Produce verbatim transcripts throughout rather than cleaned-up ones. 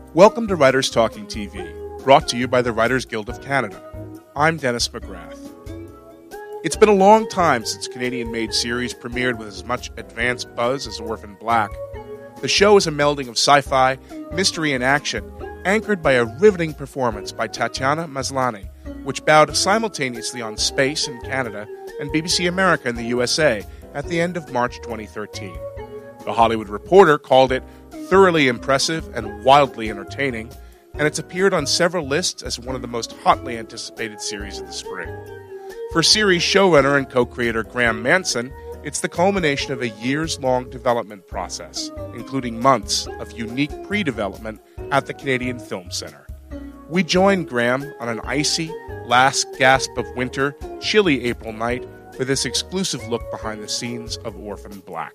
Welcome to Writers Talking T V, brought to you by the Writers Guild of Canada. I'm Dennis McGrath. It's been a long time since Canadian-made series premiered with as much advanced buzz as Orphan Black. The show is a melding of sci-fi, mystery, and action, anchored by a riveting performance by Tatiana Maslany, which bowed simultaneously on Space in Canada and B B C America in the U S A at the end of March twenty thirteen. The Hollywood Reporter called it thoroughly impressive and wildly entertaining, and it's appeared on several lists as one of the most hotly anticipated series of the spring. For series showrunner and co-creator Graham Manson, it's the culmination of a years-long development process, including months of unique pre-development at the Canadian Film Centre. We joined Graham on an icy, last gasp of winter, chilly April night for this exclusive look behind the scenes of Orphan Black.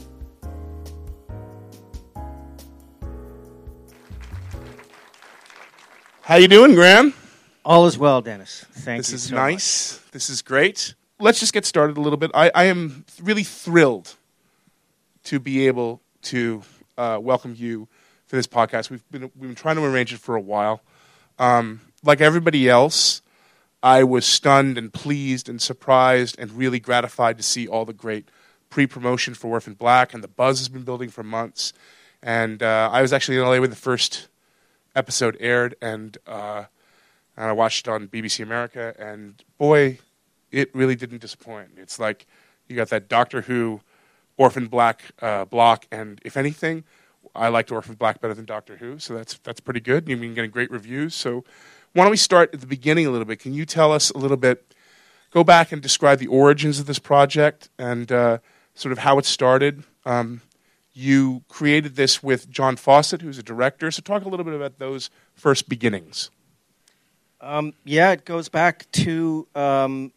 How you doing, Graham? All is well, Dennis. Thank this you is so nice. much. This is great. Let's just get started a little bit. I, I am really thrilled to be able to uh, welcome you for this podcast. We've been we've been trying to arrange it for a while. Um, like everybody else, I was stunned and pleased and surprised and really gratified to see all the great pre-promotion for Orphan Black, and the buzz has been building for months. And uh, I was actually in L A when the first episode aired, and uh, and I watched it on B B C America, and boy, it really didn't disappoint. It's like you got that Doctor Who Orphan Black uh, block, and if anything, I liked Orphan Black better than Doctor Who, so that's that's pretty good. You've been getting great reviews. So why don't we start at the beginning a little bit? Can you tell us a little bit, go back and describe the origins of this project and uh, sort of how it started? Um, You created this with John Fawcett, who's a director. So talk a little bit about those first beginnings. Um, yeah, it goes back to um,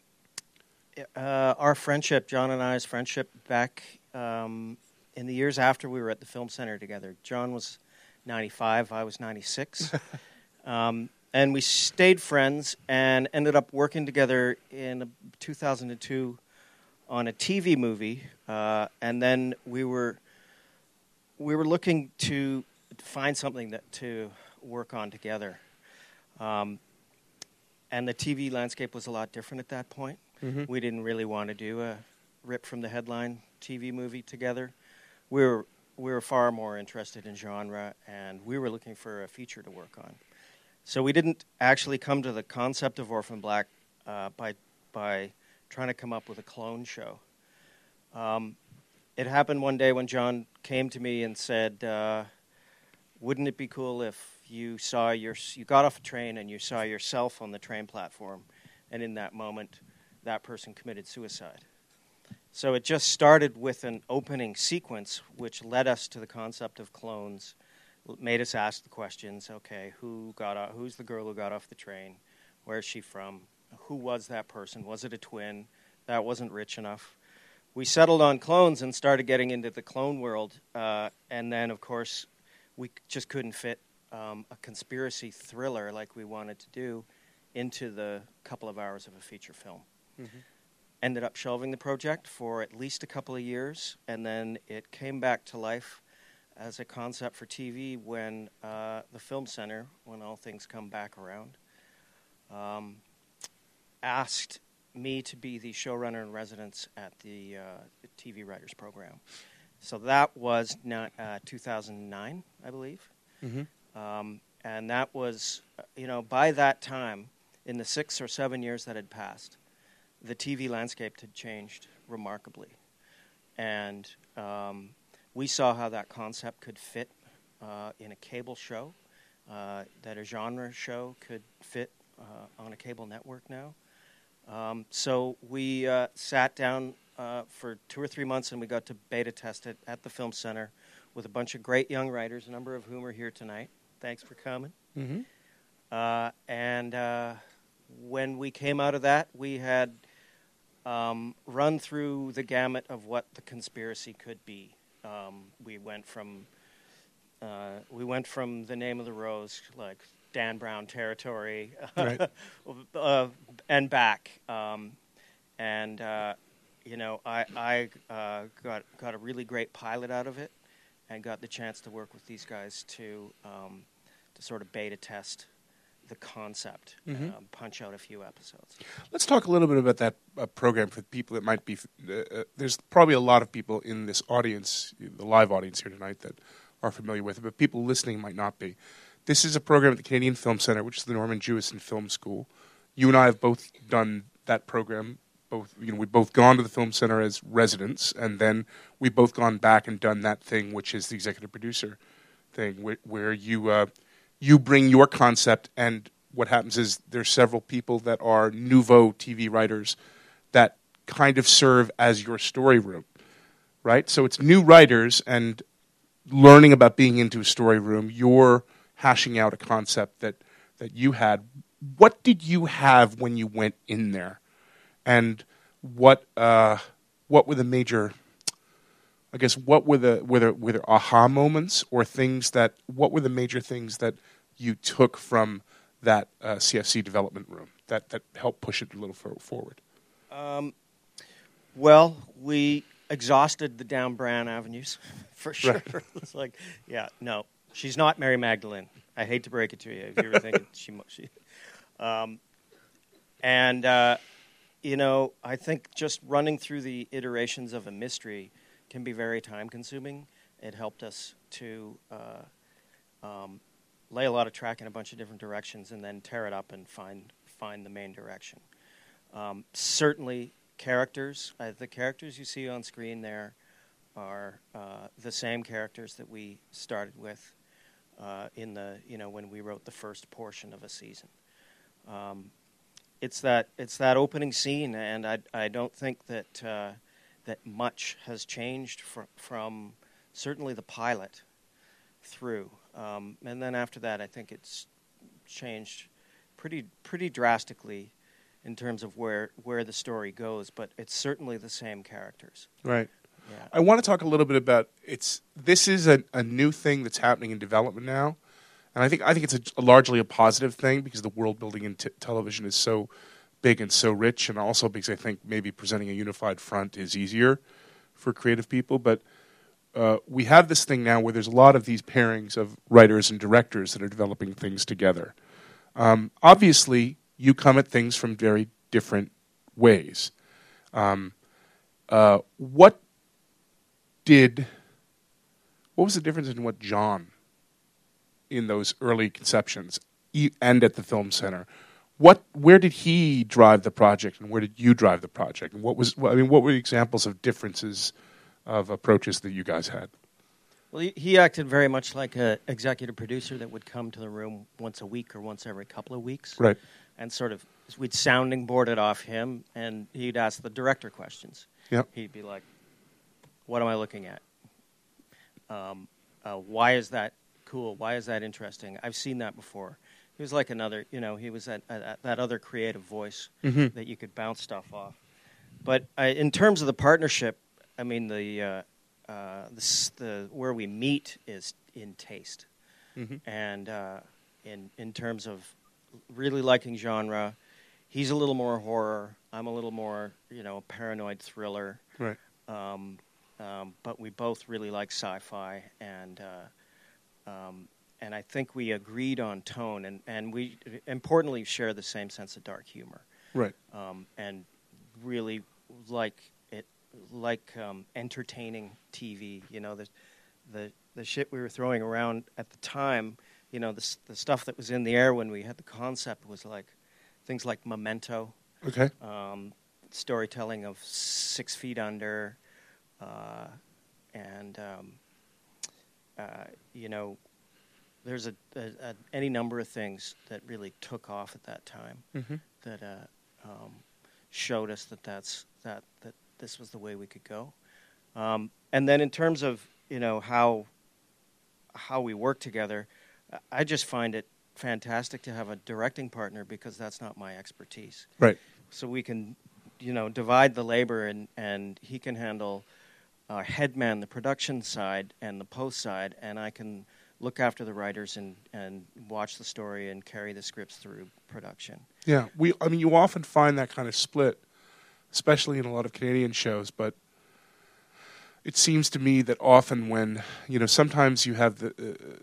uh, our friendship, John and I's friendship back um, in the years after we were at the Film Center together. John was ninety-five, I was ninety-six. um, and we stayed friends and ended up working together in two thousand two on a T V movie. Uh, and then we were... We were looking to find something that to work on together. Um, and the T V landscape was a lot different at that point. Mm-hmm. We didn't really want to do a rip from the headline T V movie together. We were, we were far more interested in genre, and we were looking for a feature to work on. So we didn't actually come to the concept of Orphan Black uh, by, by trying to come up with a clone show. Um, It happened one day when John came to me and said, uh, wouldn't it be cool if you saw your, you got off a train and you saw yourself on the train platform, and in that moment, that person committed suicide. So it just started with an opening sequence, which led us to the concept of clones, made us ask the questions, okay, who got off, who's the girl who got off the train? Where's she from? Who was that person? Was it a twin? That wasn't rich enough. We settled on clones and started getting into the clone world. Uh, and then, of course, we just couldn't fit um, a conspiracy thriller like we wanted to do into the couple of hours of a feature film. Mm-hmm. Ended up shelving the project for at least a couple of years, and then it came back to life as a concept for T V when uh, the Film Center, when all things come back around, um, asked me to be the showrunner in residence at the, uh, the T V Writers Program. So that was not, uh, two thousand nine, I believe. Mm-hmm. Um, and that was, you know, by that time, in the six or seven years that had passed, the T V landscape had changed remarkably. And um, we saw how that concept could fit uh, in a cable show, uh, that a genre show could fit uh, on a cable network now. Um, so we uh, sat down uh, for two or three months, and we got to beta test it at the Film Center with a bunch of great young writers, a number of whom are here tonight. Thanks for coming. Mm-hmm. Uh, and uh, when we came out of that, we had um, run through the gamut of what the conspiracy could be. Um, we went from uh, we went from The Name of the Rose, like Dan Brown territory, right. uh, and back. Um, and, uh, you know, I, I uh, got got a really great pilot out of it and got the chance to work with these guys to um, sort of beta test the concept, Mm-hmm. um, punch out a few episodes. Let's talk a little bit about that uh, program for people that might be. Uh, uh, there's probably a lot of people in this audience, the live audience here tonight, that are familiar with it, but people listening might not be. This is a program at the Canadian Film Centre, which is the Norman Jewison Film School. You and I have both done that program. Both, you know, we've both gone to the Film Centre as residents, and then we've both gone back and done that thing, which is the executive producer thing, where, where you uh, you bring your concept, and what happens is there's several people that are nouveau T V writers that kind of serve as your story room, right? So it's new writers and learning about being into a story room. You're hashing out a concept that, that you had. What did you have when you went in there? And what uh, what were the major, I guess, what were the, were there, were there aha moments or things that, what were the major things that you took from that uh, C F C development room that, that helped push it a little for, forward? Um, well, we exhausted the down Brand avenues, for sure. Right. It's like, yeah, no, she's not Mary Magdalene. I hate to break it to you if you were thinking she, she um, and, uh, you know, I think just running through the iterations of a mystery can be very time-consuming. It helped us to uh, um, lay a lot of track in a bunch of different directions and then tear it up and find find the main direction. Um, certainly, characters. Uh, the characters you see on screen there are uh, the same characters that we started with uh, in the you know when we wrote the first portion of a season. Um, It's that it's that opening scene, and I I don't think that uh, that much has changed fr- from certainly the pilot through, um, and then after that, I think it's changed pretty pretty drastically in terms of where where the story goes. But it's certainly the same characters. Right. Yeah. I want to talk a little bit about it's. This is a, a new thing that's happening in development now. And I think I think it's a, a largely a positive thing because the world building in t- television is so big and so rich, and also because I think maybe presenting a unified front is easier for creative people. But uh, we have this thing now where there's a lot of these pairings of writers and directors that are developing things together. Um, obviously, you come at things from very different ways. Um, uh, what did what was the difference in what John in those early conceptions and at the Film Center? What, where did he drive the project, and where did you drive the project? And what was, I mean, what were the examples of differences of approaches that you guys had? Well, he, he acted very much like an executive producer that would come to the room once a week or once every couple of weeks. Right. And sort of, we'd sounding board it off him, and he'd ask the director questions. Yep. He'd be like, what am I looking at? Um, uh, why is that cool? Why is that interesting? I've seen that before. He was like another, you know, he was that, uh, that other creative voice mm-hmm. that you could bounce stuff off. But uh, in terms of the partnership, I mean, the, uh, uh, the, the where we meet is in taste. Mm-hmm. And uh, in, in terms of really liking genre, he's a little more horror. I'm a little more, you know, paranoid thriller. Right. Um, um, but we both really like sci-fi, and uh, um, and I think we agreed on tone, and, and we importantly share the same sense of dark humor. Right. Um, and really like it, like um, entertaining T V. You know, the the the shit we were throwing around at the time. You know, the the stuff that was in the air when we had the concept was like things like Memento. Okay. Um, storytelling of Six Feet Under. Uh, and, um, uh, you know, there's a, a, a any number of things that really took off at that time mm-hmm. that uh, um, showed us that that's that that this was the way we could go. Um, and then in terms of, you know, how how we work together, I just find it fantastic to have a directing partner because that's not my expertise. Right. So we can, you know, divide the labor, and, and he can handle our headman, the production side, and the post side, and I can look after the writers and, and watch the story and carry the scripts through production. Yeah, we. I mean, you often find that kind of split, especially in a lot of Canadian shows. But it seems to me that often when you know, sometimes you have the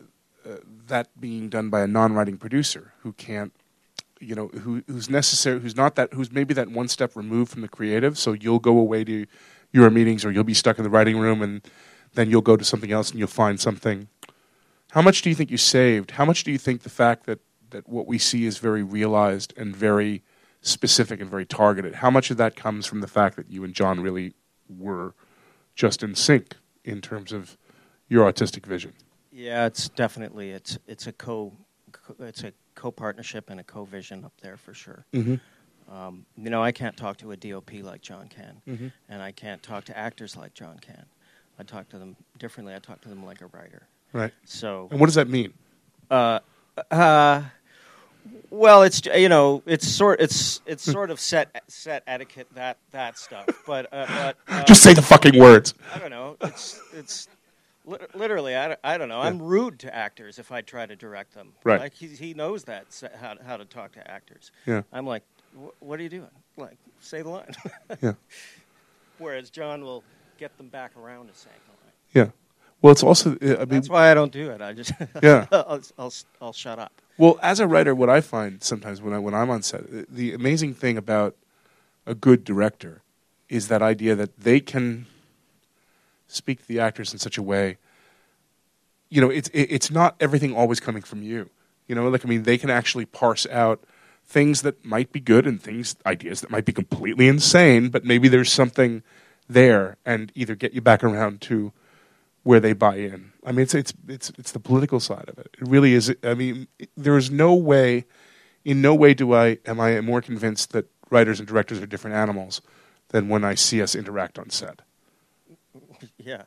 that being done by a non-writing producer who can't, you know, who who's necessary, who's not that, who's maybe that one step removed from the creative. So you'll go away to your meetings, or you'll be stuck in the writing room, and then you'll go to something else and you'll find something. How much do you think you saved? How much do you think the fact that, that what we see is very realized and very specific and very targeted, how much of that comes from the fact that you and John really were just in sync in terms of your artistic vision? Yeah, it's definitely it's it's a co, co it's a co-partnership and a co-vision up there for sure. Mm-hmm. Um, you know, I can't talk to a D O P like John can, mm-hmm. and I can't talk to actors like John can. I talk to them differently. I talk to them like a writer. Right. So. And what does that mean? Uh, uh, well, it's you know, it's sort it's it's sort of set set etiquette, that that stuff. But uh, but uh, just say the fucking words. I don't know. It's it's li- literally I don't, I don't know. Yeah. I'm rude to actors if I try to direct them. Right. Like he he knows that how how to talk to actors. Yeah. I'm like, what are you doing? Like, say the line. Yeah. Whereas John will get them back around to saying the line. Yeah. Well, it's also. I mean, that's why I don't do it. I just yeah. I'll, I'll I'll shut up. Well, as a writer, what I find sometimes when I when I'm on set, the amazing thing about a good director is that idea that they can speak to the actors in such a way. You know, it's it's not everything always coming from you. You know, like I mean, they can actually parse out things that might be good and things, ideas that might be completely insane, but maybe there's something there, and either get you back around to where they buy in. I mean, it's it's it's it's the political side of it. It really is. I mean, there is no way, in no way do I am I more convinced that writers and directors are different animals than when I see us interact on set. Yeah.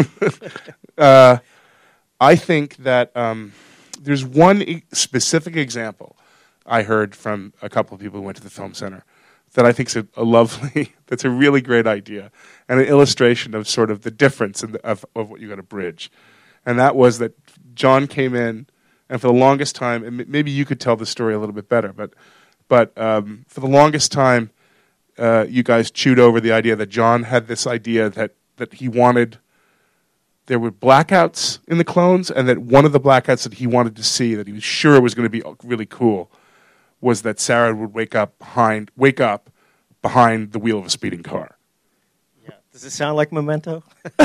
uh, I think that um, there's one e- specific example I heard from a couple of people who went to the Film Center that I think is a, a lovely, that's a really great idea, and an illustration of sort of the difference in the, of, of what you got to bridge. And that was that John came in, and for the longest time, and maybe you could tell the story a little bit better, but but um, for the longest time, uh, you guys chewed over the idea that John had this idea that, that he wanted, there were blackouts in the clones, and that one of the blackouts that he wanted to see, that he was sure was going to be really cool, was that Sarah would wake up behind wake up behind the wheel of a speeding car. Yeah. Does it sound like Memento?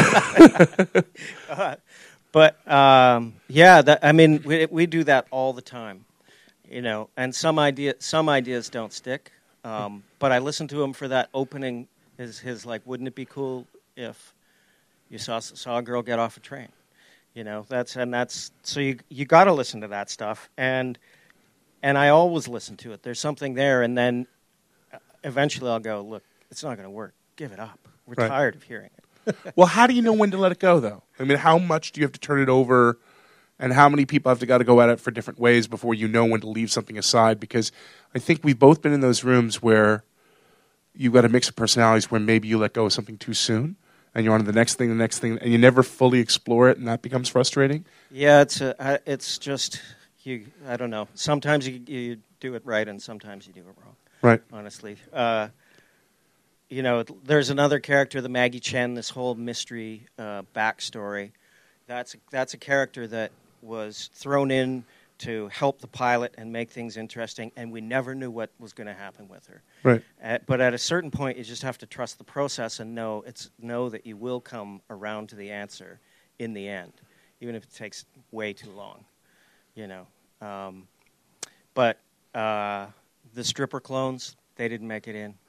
uh, but um, yeah, that, I mean, we we do that all the time, you know. And some idea some ideas don't stick. Um, but I listen to him for that opening. His his like, wouldn't it be cool if you saw saw a girl get off a train? You know, that's and that's so you you got to listen to that stuff. And And I always listen to it. There's something there, and then eventually I'll go, look, it's not going to work. Give it up. We're right. tired of hearing it. Well, how do you know when to let it go, though? I mean, how much do you have to turn it over, and how many people have to got to go at it for different ways before you know when to leave something aside? Because I think we've both been in those rooms where you've got a mix of personalities where maybe you let go of something too soon, and you're on to the next thing, the next thing, and you never fully explore it, and that becomes frustrating. Yeah, it's a, it's just... You, I don't know. Sometimes you, you do it right, and sometimes you do it wrong. Right. Honestly, uh, you know, there's another character, the Maggie Chen. This whole mystery uh, backstory. That's that's a character that was thrown in to help the pilot and make things interesting, and we never knew what was going to happen with her. Right. At, but at a certain point, you just have to trust the process and know it's know that you will come around to the answer in the end, even if it takes way too long. You know, um, but uh, the stripper clones, they didn't make it in.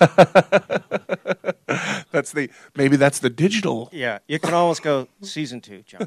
That's the maybe that's the digital. Yeah, you can almost go season two, John.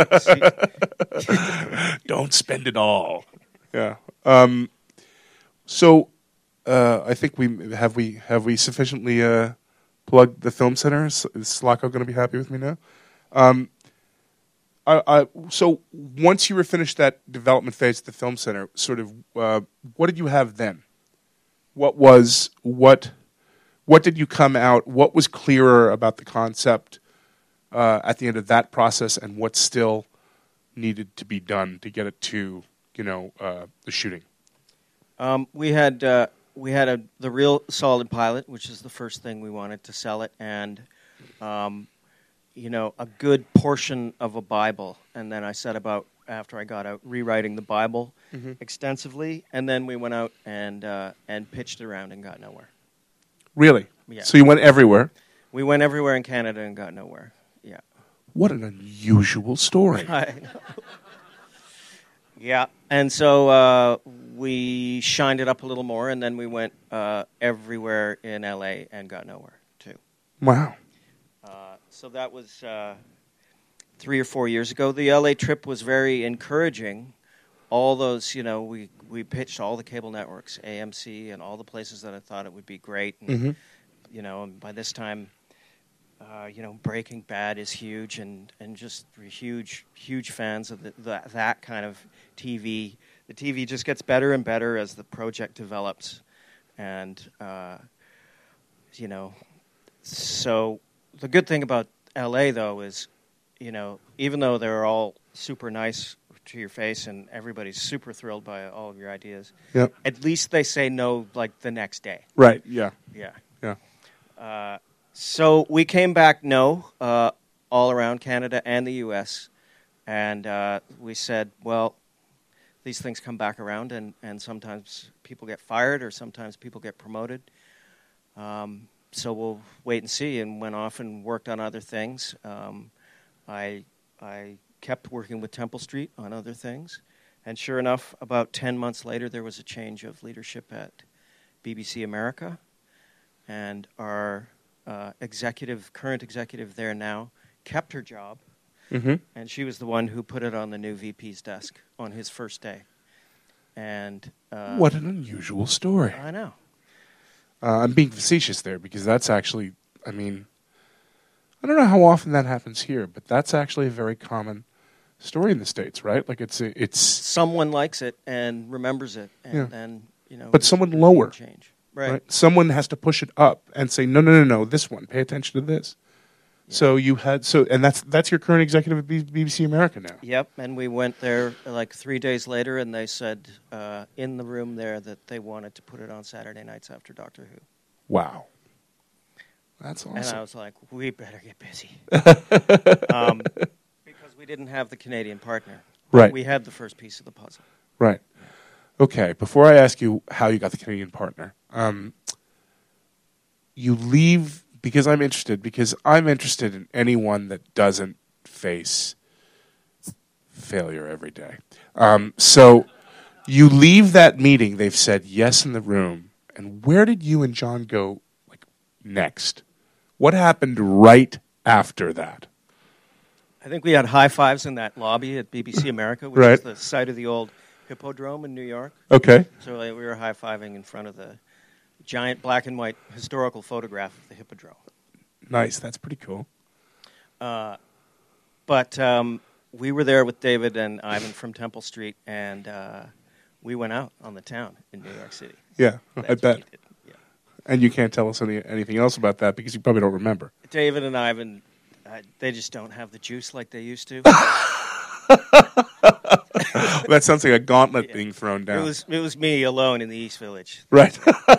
Don't spend it all. Yeah. Um, so uh, I think we have we have we sufficiently uh, plugged the Film Center. Is Slacko going to be happy with me now? Um, I, I, so once you were finished that development phase at the Film Center, sort of, uh, what did you have then? What was what? What did you come out? What was clearer about the concept uh, at the end of that process, and what still needed to be done to get it to, you know, uh, the shooting? Um, we had uh, we had a the real solid pilot, which is the first thing we wanted to sell it, and. Um, you know, a good portion of a Bible, and then I set about after I got out, rewriting the Bible Mm-hmm. extensively, and then we went out and uh, and pitched it around and got nowhere. Really? Yeah. So you went everywhere. We went everywhere in Canada and got nowhere. Yeah. What an unusual story. I know. Yeah, and so uh, we shined it up a little more, and then we went uh, everywhere in L A and got nowhere too. Wow. Uh, so that was uh, three or four years ago. The L A trip was very encouraging. All those, you know, we, we pitched all the cable networks, A M C, and all the places that I thought it would be great. And, Mm-hmm. you know, and by this time, uh, you know, Breaking Bad is huge, and, and just huge, huge fans of the, the, that kind of T V. The T V just gets better and better as the project develops. And, uh, you know, so the good thing about L A, though, is, you know, even though they're all super nice to your face and everybody's super thrilled by all of your ideas, Yep. at least they say no, like, the next day. Right. Yeah. Yeah. Yeah. Uh, so we came back no uh, all around Canada and the U S, and uh, we said, well, these things come back around, and, and sometimes people get fired or sometimes people get promoted. Um, so we'll wait and see, and went off and worked on other things. Um, I I kept working with Temple Street on other things, and sure enough, about ten months later, there was a change of leadership at B B C America, and our uh, executive, current executive there now, kept her job, Mm-hmm. and she was the one who put it on the new V P's desk on his first day. And uh, What an unusual story. I know. Uh, I'm being facetious there because that's actually, I mean, I don't know how often that happens here, but that's actually a very common story in the States, right? Like it's a, it's Someone likes it and remembers it, and Yeah. then you know. But someone lower. change, right? right. Someone has to push it up and say, no, no, no, no, this one. Pay attention to this. Yeah. So you had so, and that's that's your current executive at B B C America now. Yep, and we went there like three days later, and they said uh, in the room there that they wanted to put it on Saturday nights after Doctor Who. Wow, that's awesome. And I was like, we better get busy. um, because we didn't have the Canadian partner. Right. We had the first piece of the puzzle. Right. Okay. Before I ask you how you got the Canadian partner, um, you leave because I'm interested. Because I'm interested in anyone that doesn't face failure every day. Um, so you leave that meeting. They've said yes in the room. And where did you and John go? Like next, what happened right after that? I think we had high fives in that lobby at B B C America, which Right. is the site of the old Hippodrome in New York. Okay. So like, we were high fiving in front of the giant black and white historical photograph of the Hippodrome. Nice. That's pretty cool. Uh, but um, we were there with David and Ivan from Temple Street, and uh, we went out on the town in New York City. Yeah, That's I what bet. we did. Yeah. And you can't tell us any, anything else about that because you probably don't remember. David and Ivan, uh, they just don't have the juice like they used to. That sounds like a gauntlet Yeah. being thrown It down. was it was me alone in the East Village. Right.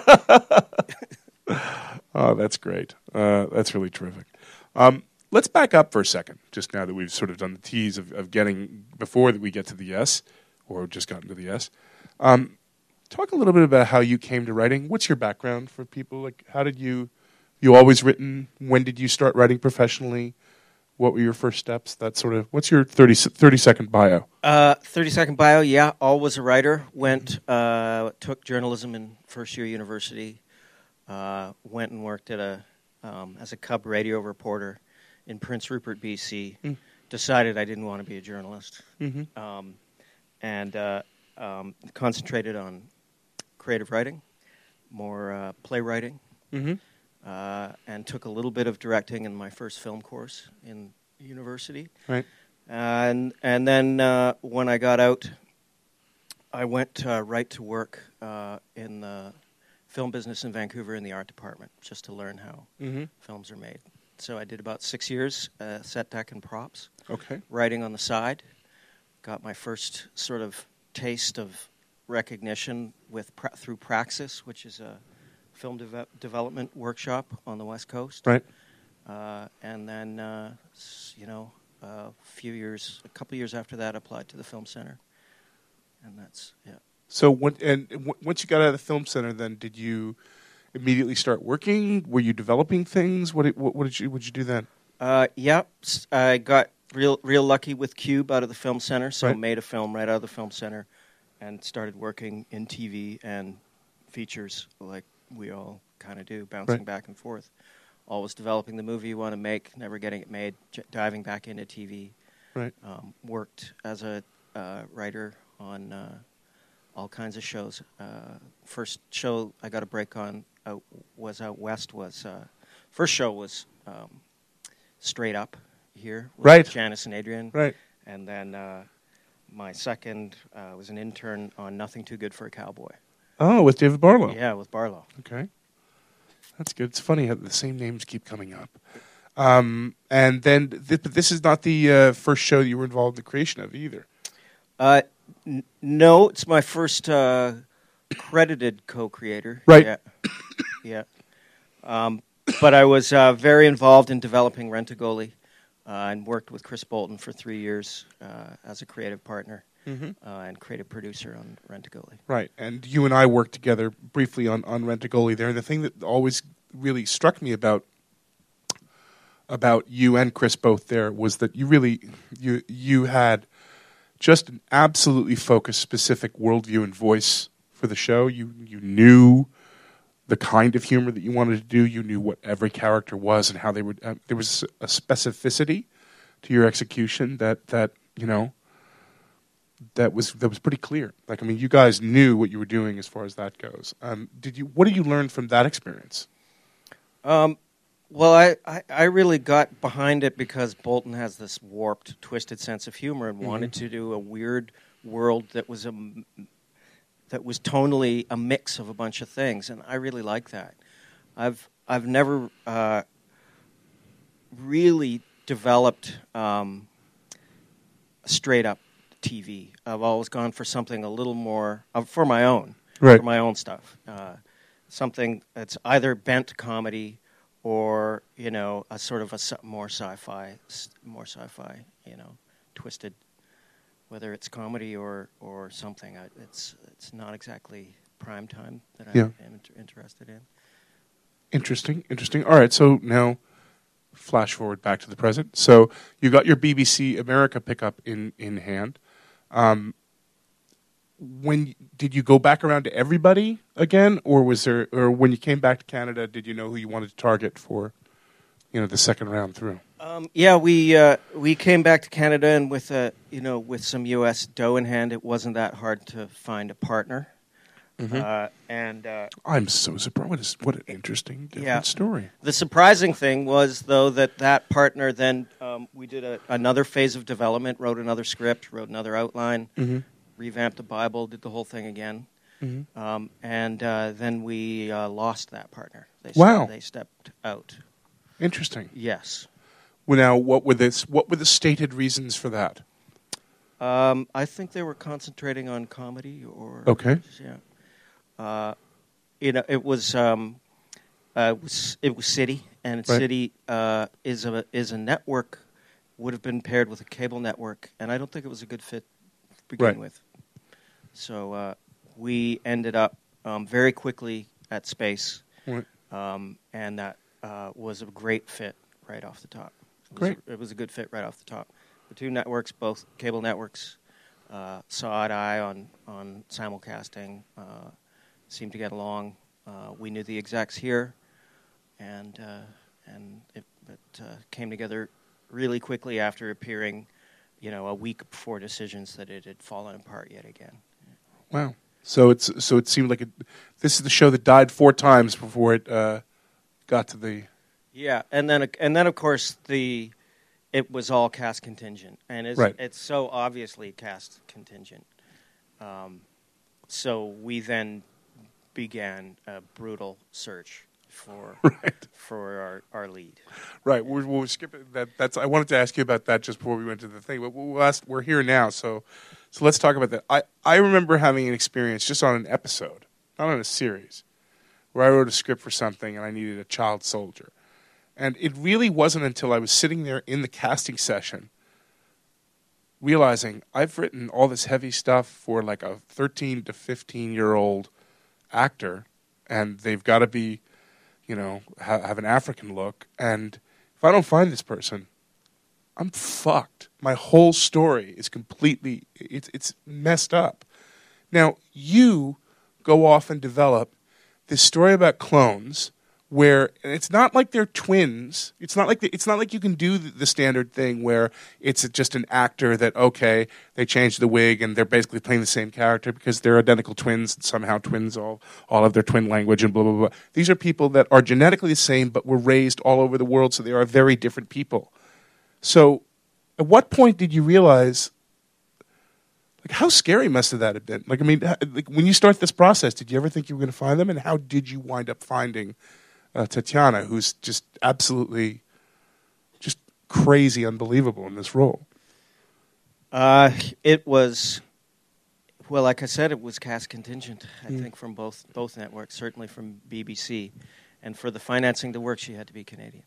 Oh, that's great. Uh, that's really terrific. Um, let's back up for a second, just now that we've sort of done the tease of, of getting, before that we get to the yes, or just gotten to the yes. Um, talk a little bit about how you came to writing. What's your background for people? Like, how did you, you always written? When did you start writing professionally? What were your first steps? That sort of, what's your thirty, thirty second bio? Uh, thirty second bio, yeah, always a writer. Went, uh, took journalism in first year university. Uh, went and worked at a um, as a cub radio reporter in Prince Rupert, B C. Mm. Decided I didn't want to be a journalist, Mm-hmm. um, and uh, um, concentrated on creative writing, more uh, playwriting, Mm-hmm. uh, and took a little bit of directing in my first film course in university. Right. And and then uh, when I got out, I went uh, right to work uh, in the film business in Vancouver in the art department, just to learn how Mm-hmm. films are made. So I did about six years, uh, set deck and props, Okay. writing on the side. Got my first sort of taste of recognition with pra- through Praxis, which is a film deve- development workshop on the West Coast. Right. Uh, and then, uh, s- you know, a few years, a couple years after that, applied to the Film Center, and that's yeah. So when, and w- once you got out of the Film Center, then did you immediately start working? Were you developing things? What did, what, what did you what did you do then? Uh, yeah, s- I got real real lucky with Cube out of the Film Center, so Right. made a film right out of the Film Center, and started working in T V and features like we all kind of do, bouncing Right. back and forth. Always developing the movie you want to make, never getting it made, j- diving back into T V. Right. Um, worked as a uh, writer on uh, all kinds of shows. Uh, first show I got a break on out, was out west. Was uh, first show was um, Straight Up here with Right. Janice and Adrian, Right. and then uh, my second uh, was an intern on Nothing Too Good for a Cowboy. Oh, with David Barlow. Yeah, with Barlow. Okay. That's good. It's funny how the same names keep coming up. Um, and then, th- but this is not the uh, first show you were involved in the creation of either. Uh, n- no, it's my first uh, credited co-creator. Right. Yeah. yeah. Um, but I was uh, very involved in developing Rent-A-Goalie uh, and worked with Chris Bolton for three years uh, as a creative partner Mm-hmm. uh, and creative producer on Rent-A-Goalie. Right. And you and I worked together briefly on, on Rent-A-Goalie there. And the thing that always really struck me about about you and Chris both there was that you really you you had just an absolutely focused, specific worldview and voice for the show. You you knew the kind of humor that you wanted to do. You knew what every character was and how they would. Uh, there was a specificity to your execution that that you know that was that was pretty clear. Like I mean, you guys knew what you were doing as far as that goes. Um, did you? What did you learn from that experience? Um, well, I, I, I really got behind it because Bolton has this warped, twisted sense of humor and Mhm. wanted to do a weird world that was a m- that was tonally a mix of a bunch of things, and I really like that. I've I've never uh, really developed um, straight up T V. I've always gone for something a little more uh, for my own, Right. for my own stuff. Uh, something that's either bent comedy or you know a sort of a sci- more sci-fi, s- more sci-fi, you know, twisted. Whether it's comedy or, or something, I, it's it's not exactly prime time that I Yeah. am inter- interested in. Interesting, interesting. All right, so now flash forward back to the present. So you got your B B C America pickup in in hand. Um, when did you go back around to everybody again, or was there, or when you came back to Canada, did you know who you wanted to target for, you know, the second round through? Um, yeah, we uh, we came back to Canada, and with a you know with some U S dough in hand, it wasn't that hard to find a partner. Mhm. Uh, and uh, I'm so surprised. What, is, what an interesting, different Yeah. story. the surprising thing was, though, that that partner then um, we did a, another phase of development, wrote another script, wrote another outline, Mm-hmm. revamped the Bible, did the whole thing again, Mm-hmm. um, and uh, then we uh, lost that partner. They Wow. they stepped out. Interesting. Yes. Well, now, what were this? What were the stated reasons for that? Um, I think they were concentrating on comedy, or Okay. yeah. Uh, you know, it was um, uh, it was it was City, and Right. City uh, is a is a network. Would have been paired with a cable network, and I don't think it was a good fit to begin Right. with. So uh, we ended up um, very quickly at Space, Right. um, and that uh, was a great fit right off the top. It was Great. A, it was a good fit right off the top. The two networks, both cable networks, uh, saw eye to eye on on simulcasting. Uh, seemed to get along. Uh, we knew the execs here, and uh, and it, it uh, came together really quickly after appearing, you know, a week before decisions that it had fallen apart yet again. Wow. So it's so it seemed like it, this is the show that died four times before it uh, got to the. Yeah, and then and then of course the it was all cast contingent, and it's Right. it's so obviously cast contingent. Um, so we then began a brutal search for Right. for our, our lead. Right. We're, we're skipping that. That's. I wanted to ask you about that just before we went to the thing, but we'll ask, we're here now, so so let's talk about that. I I remember having an experience just on an episode, not on a series, where I wrote a script for something and I needed a child soldier, and it really wasn't until I was sitting there in the casting session realizing I've written all this heavy stuff for like a thirteen to fifteen year old actor, and they've got to be, you know, ha- have an African look. And if I don't find this person, I'm fucked. My whole story is completely, it's it's messed up. Now, you go off and develop this story about clones where and it's not like they're twins. It's not like the, it's not like you can do the, the standard thing where it's just an actor that, okay, they changed the wig and they're basically playing the same character because they're identical twins and somehow twins all, all have their twin language and blah, blah, blah. These are people that are genetically the same but were raised all over the world, so they are very different people. So at what point did you realize, like, how scary must have that have been? Like, I mean, like, when you start this process, did you ever think you were going to find them? And how did you wind up finding uh, Tatiana, who's just absolutely just crazy, unbelievable in this role? Uh, it was, well, like I said, it was cast contingent, I mm. think, from both both networks, certainly from B B C. And for the financing to work, she had to be Canadian.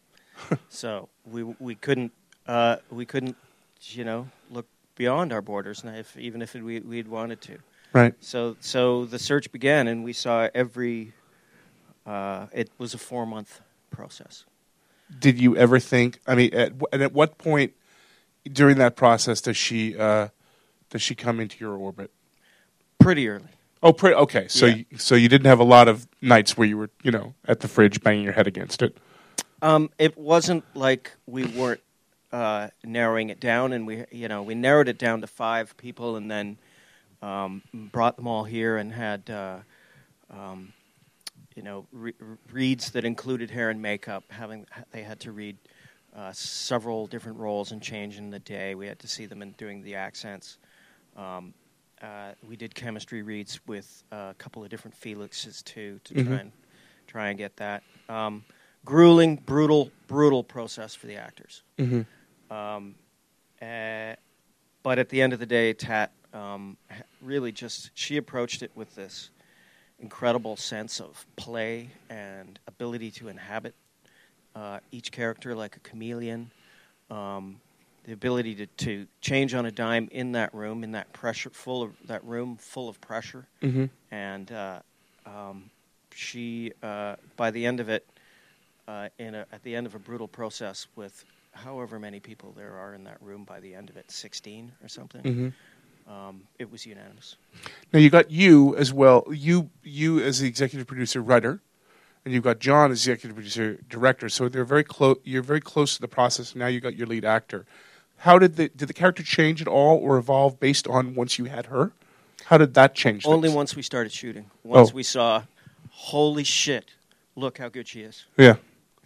So we we couldn't, uh, we couldn't, you know, look beyond our borders, if, even if it, we, we'd wanted to. Right. So so the search began, and we saw every, uh, it was a four-month process. Did you ever think, I mean, at, and at what point during that process does she uh, does she come into your orbit? Pretty early. Oh, pretty, okay. So, yeah. you, so you didn't have a lot of nights where you were, you know, at the fridge banging your head against it? Um, it wasn't like we weren't Uh, narrowing it down, and we, you know, we narrowed it down to five people, and then um, brought them all here and had, uh, um, you know, re- reads that included hair and makeup. Having they had to read uh, several different roles and change in the day. We had to see them in doing the accents. Um, uh, we did chemistry reads with uh, a couple of different Felixes too to mm-hmm. try and try and get that um, grueling, brutal, brutal process for the actors. Mm-hmm. Um, uh, but at the end of the day, Tat um, really just, she approached it with this incredible sense of play and ability to inhabit uh, each character like a chameleon. Um, the ability to, to change on a dime in that room, in that pressure, full of that room full of pressure. Mm-hmm. And uh, um, she, uh, by the end of it, uh, in a, at the end of a brutal process with however many people there are in that room by the end of it, sixteen or something, mm-hmm. um, it was unanimous. Now, you got you as well, you you as the executive producer, writer, and you've got John as the executive producer, director, so they're very close. You're very close to the process. Now you got your lead actor. How did the, did the character change at all or evolve based on once you had her? How did that change Only things? once we started shooting. Once oh. we saw, holy shit, look how good she is. Yeah.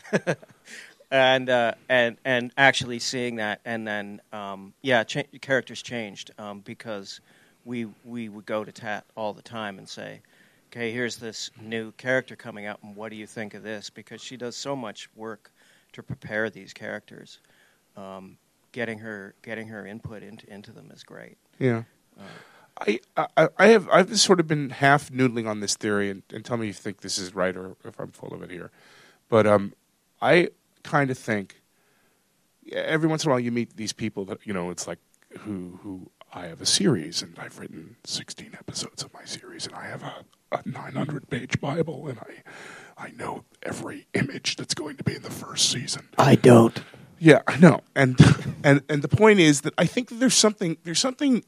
And uh, and and actually seeing that, and then um, yeah, cha- characters changed um, because we we would go to Tat all the time and say, okay, here's this new character coming up, and what do you think of this? Because she does so much work to prepare these characters. Um, getting her getting her input into into them is great. Yeah. Uh, I, I I have I've just sort of been half noodling on this theory, and, and tell me if you think this is right or if I'm full of it here. But um, I. kind of think every once in a while you meet these people that, you know, it's like who who I have a series and I've written sixteen episodes of my series and I have a, a nine hundred page Bible and I I know every image that's going to be in the first season. I don't. Yeah, I know. And and and the point is that I think that there's something there's something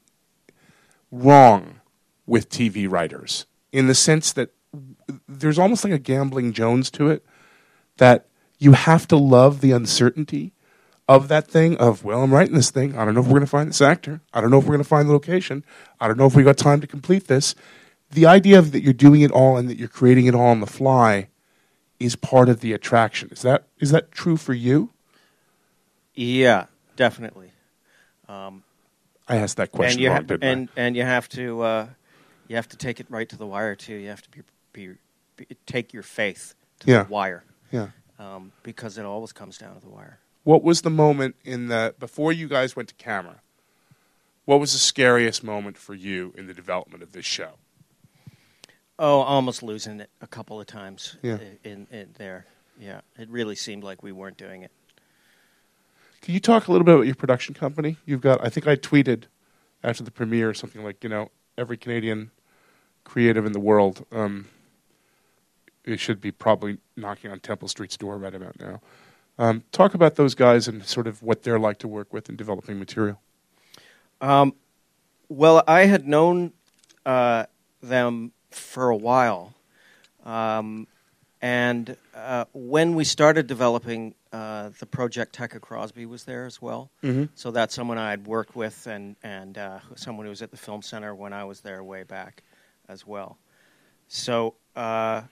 wrong with T V writers in the sense that there's almost like a gambling Jones to it, that you have to love the uncertainty of that thing of, well, I'm writing this thing. I don't know if we're going to find this actor. I don't know if we're going to find the location. I don't know if we got time to complete this. The idea of that you're doing it all and that you're creating it all on the fly is part of the attraction. Is that is that true for you? Yeah, definitely. Um, I asked that question and you wrong, ha- didn't and, I? And you have to uh, you have to take it right to the wire too. You have to be, be, be take your faith to yeah. the wire. Yeah. Um, because it always comes down to the wire. What was the moment in the before you guys went to camera? What was the scariest moment for you in the development of this show? Oh, almost losing it a couple of times. Yeah. In, in, in there. Yeah, it really seemed like we weren't doing it. Can you talk a little bit about your production company? You've got, I think I tweeted after the premiere something like, you know, every Canadian creative in the world, um, it should be probably knocking on Temple Street's door right about now. Um, talk about those guys and sort of what they're like to work with in developing material. Um, well, I had known uh, them for a while. Um, and uh, when we started developing uh, the project, Tekka Crosby was there as well. Mm-hmm. So that's someone I had worked with and, and uh, someone who was at the Film Center when I was there way back as well. So uh,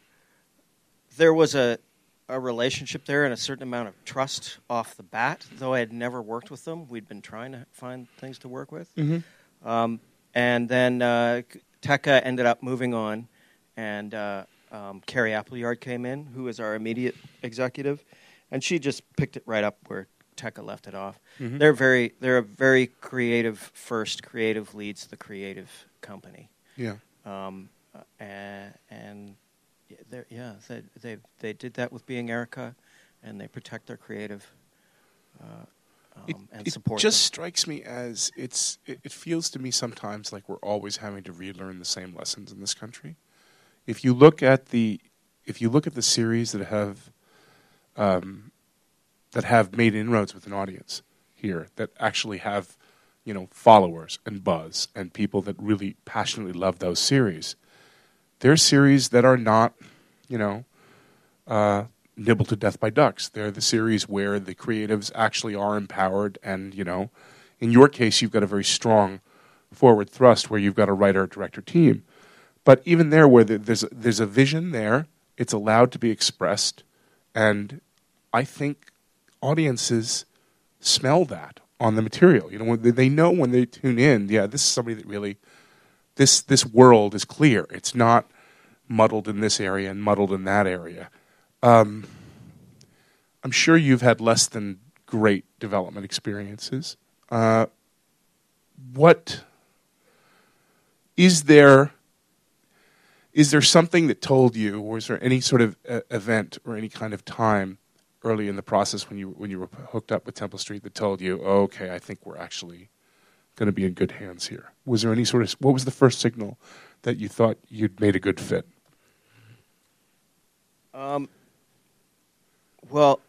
there was a, a relationship there and a certain amount of trust off the bat, though I had never worked with them. We'd been trying to find things to work with. Mm-hmm. Um, and then uh, Tekka ended up moving on, and uh, um, Carrie Appleyard came in, who is our immediate executive, and she just picked it right up where Tekka left it off. Mm-hmm. They're very, they're a very creative first. Creative leads the creative company. Yeah. Um, uh, and, and yeah, they, they they did that with Being Erica, and they protect their creative uh, um, it, and it support. It just them. strikes me as it's. It, it feels to me sometimes like we're always having to relearn the same lessons in this country. If you look at the, if you look at the series that have, um, that have made inroads with an audience here, that actually have, you know, followers and buzz and people that really passionately love those series. They're series that are not, you know, uh, nibbled to death by ducks. They're the series where the creatives actually are empowered and, you know, in your case, you've got a very strong forward thrust where you've got a writer, director team. But even there where there's, there's a vision there, it's allowed to be expressed. And I think audiences smell that on the material. You know, when they know when they tune in, yeah, this is somebody that really... This this world is clear. It's not muddled in this area and muddled in that area. Um, I'm sure you've had less than great development experiences. Uh, what is there? Is there something that told you, or is there any sort of uh, event or any kind of time early in the process when you when you were hooked up with Temple Street that told you, oh, okay, I think we're actually going to be in good hands here? Was there any sort of, what was the first signal that you thought you'd made a good fit? Um, well,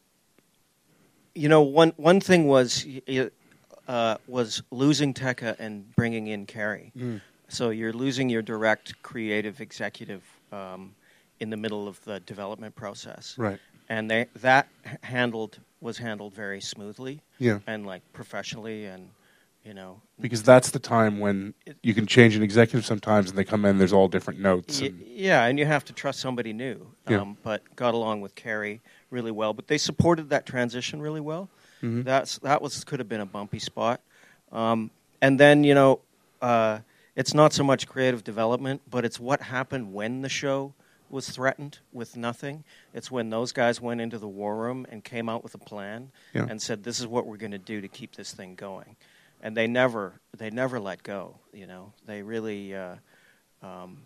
you know, one one thing was uh, was losing Tekka and bringing in Carrie. Mm. So you're losing your direct creative executive um, in the middle of the development process, right? And they, that handled was handled very smoothly, yeah, and like professionally and. You know, because that's the time when you can change an executive sometimes, and they come in. There's all different notes. Y- and yeah, and you have to trust somebody new. Um, yeah. But got along with Carrie really well. But they supported that transition really well. Mm-hmm. That's that was could have been a bumpy spot. Um, and then you know, uh, it's not so much creative development, but it's what happened when the show was threatened with nothing. It's when those guys went into the war room and came out with a plan yeah. and said, "This is what we're going to do to keep this thing going." And they never, they never let go. You know, they really. Uh, um,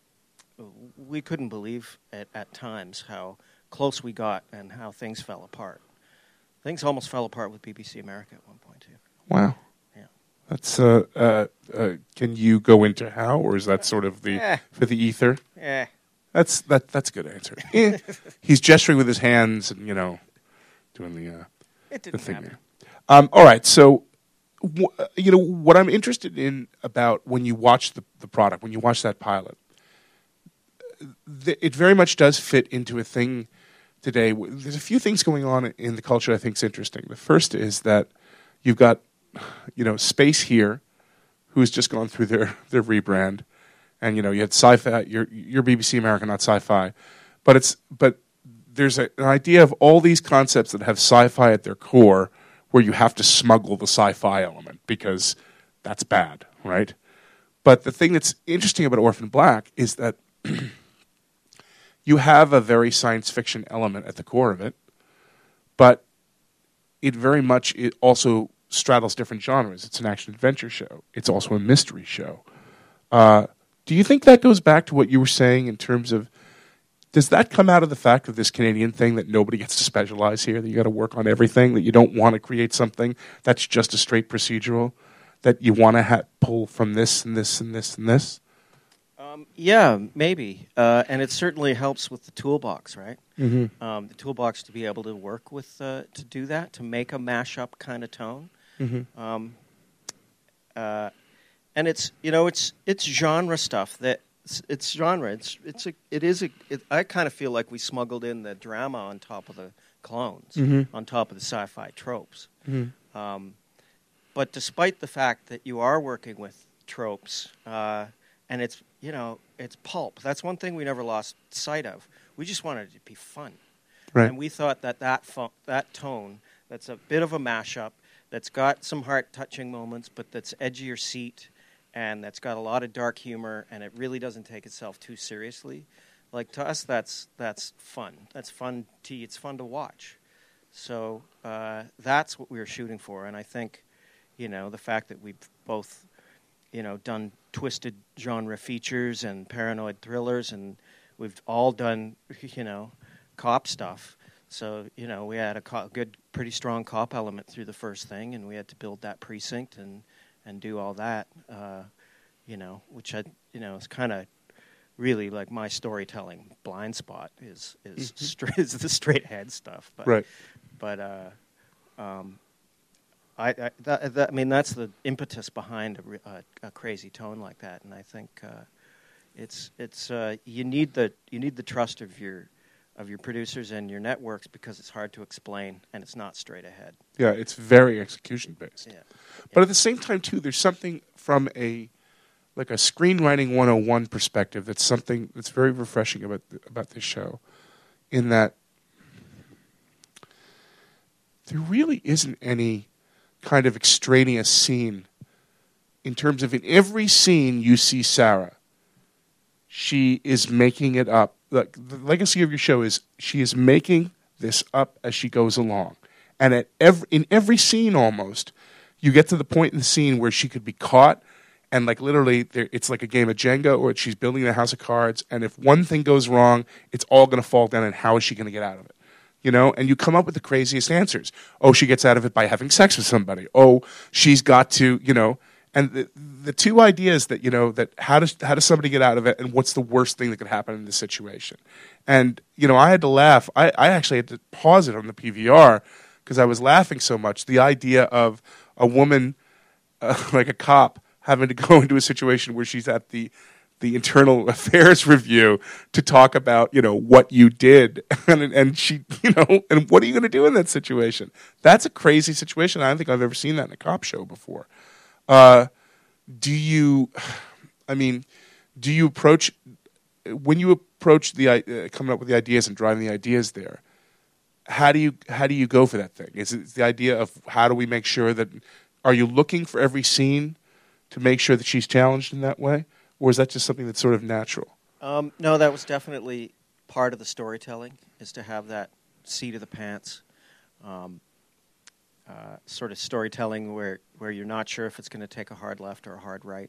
we couldn't believe at, at times how close we got and how things fell apart. Things almost fell apart with B B C America at one point too. Wow. Yeah. That's. Uh, uh, uh, can you go into how, or is that sort of the eh. for the ether? Yeah. That's that. That's a good answer. eh. He's gesturing with his hands and you know, doing the uh, it didn't the thing happen. there. Um, all right, so. You know, what I'm interested in about when you watch the, the product, when you watch that pilot, th- it very much does fit into a thing today. There's a few things going on in the culture I think is interesting. The first is that you've got, you know, Space here, who's just gone through their, their rebrand, and, you know, you had Sci-Fi, you're, you're B B C America, not Sci-Fi, but it's but there's a, an idea of all these concepts that have sci-fi at their core where you have to smuggle the sci-fi element because that's bad, right? But the thing that's interesting about Orphan Black is that you have a very science fiction element at the core of it, but it very much it also straddles different genres. It's an action-adventure show. It's also a mystery show. Uh, do you think that goes back to what you were saying in terms of Does that come out of the fact of this Canadian thing that nobody gets to specialize here, that you got to work on everything, that you don't want to create something that's just a straight procedural, that you want to ha- pull from this and this and this and this? Um, yeah, maybe. Uh, and it certainly helps with the toolbox, right? Mm-hmm. Um, the toolbox to be able to work with, uh, to do that, to make a mashup kind of tone. Mm-hmm. Um, uh, and it's, you know, it's it's genre stuff that, It's, it's genre. It's it's a it is a. It, I kind of feel like we smuggled in the drama on top of the clones, mm-hmm. on top of the sci-fi tropes. Mm-hmm. Um, but despite the fact that you are working with tropes, uh, and it's you know it's pulp. That's one thing we never lost sight of. We just wanted it to be fun, Right. and we thought that that fu- that tone that's a bit of a mashup, that's got some heart-touching moments, but that's edgier seat. And that's got a lot of dark humor, and it really doesn't take itself too seriously. Like, to us, that's that's fun. That's fun to it's fun to watch. So uh, that's what we were shooting for. And I think, you know, the fact that we've both, you know, done twisted genre features and paranoid thrillers, and we've all done, you know, cop stuff. So, you know, we had a co- good, pretty strong cop element through the first thing, and we had to build that precinct and... and do all that, uh, you know, which I, you know, is kind of really like my storytelling blind spot is is, mm-hmm. stra- is the straight ahead stuff. But, Right. But uh, um, I, I, that, that, I mean, that's the impetus behind a, a, a crazy tone like that, and I think uh, it's it's uh, you need the you need the trust of your of your producers and your networks because it's hard to explain and it's not straight ahead. Yeah, it's very execution based. Yeah. But at the same time, too, there's something from a like a screenwriting one oh one perspective that's something that's very refreshing about the, about this show, in that there really isn't any kind of extraneous scene in terms of in every scene you see Sarah, she is making it up. Like, the legacy of your show is she is making this up as she goes along. And at every, in every scene almost, you get to the point in the scene where she could be caught, and like literally, there, it's like a game of Jenga, or she's building a house of cards, and if one thing goes wrong, it's all going to fall down, and how is she going to get out of it? You know, and you come up with the craziest answers. Oh, she gets out of it by having sex with somebody. Oh, she's got to, you know, and the, the two ideas that, you know, that how does how does somebody get out of it, and what's the worst thing that could happen in this situation? And, you know, I had to laugh. I, I actually had to pause it on the P V R because I was laughing so much. The idea of a woman, uh, like a cop, having to go into a situation where she's at the the internal affairs review to talk about, you know, what you did, and and she, you know, and what are you going to do in that situation? That's a crazy situation. I don't think I've ever seen that in a cop show before. Uh, do you, I mean, do you approach when you approach the uh, coming up with the ideas and driving the ideas there? How do you how do you go for that thing? Is it the idea of how do we make sure that, are you looking for every scene to make sure that she's challenged in that way? Or is that just something that's sort of natural? Um, no, that was definitely part of the storytelling, is to have that seat of the pants um, uh, sort of storytelling where, where you're not sure if it's going to take a hard left or a hard right.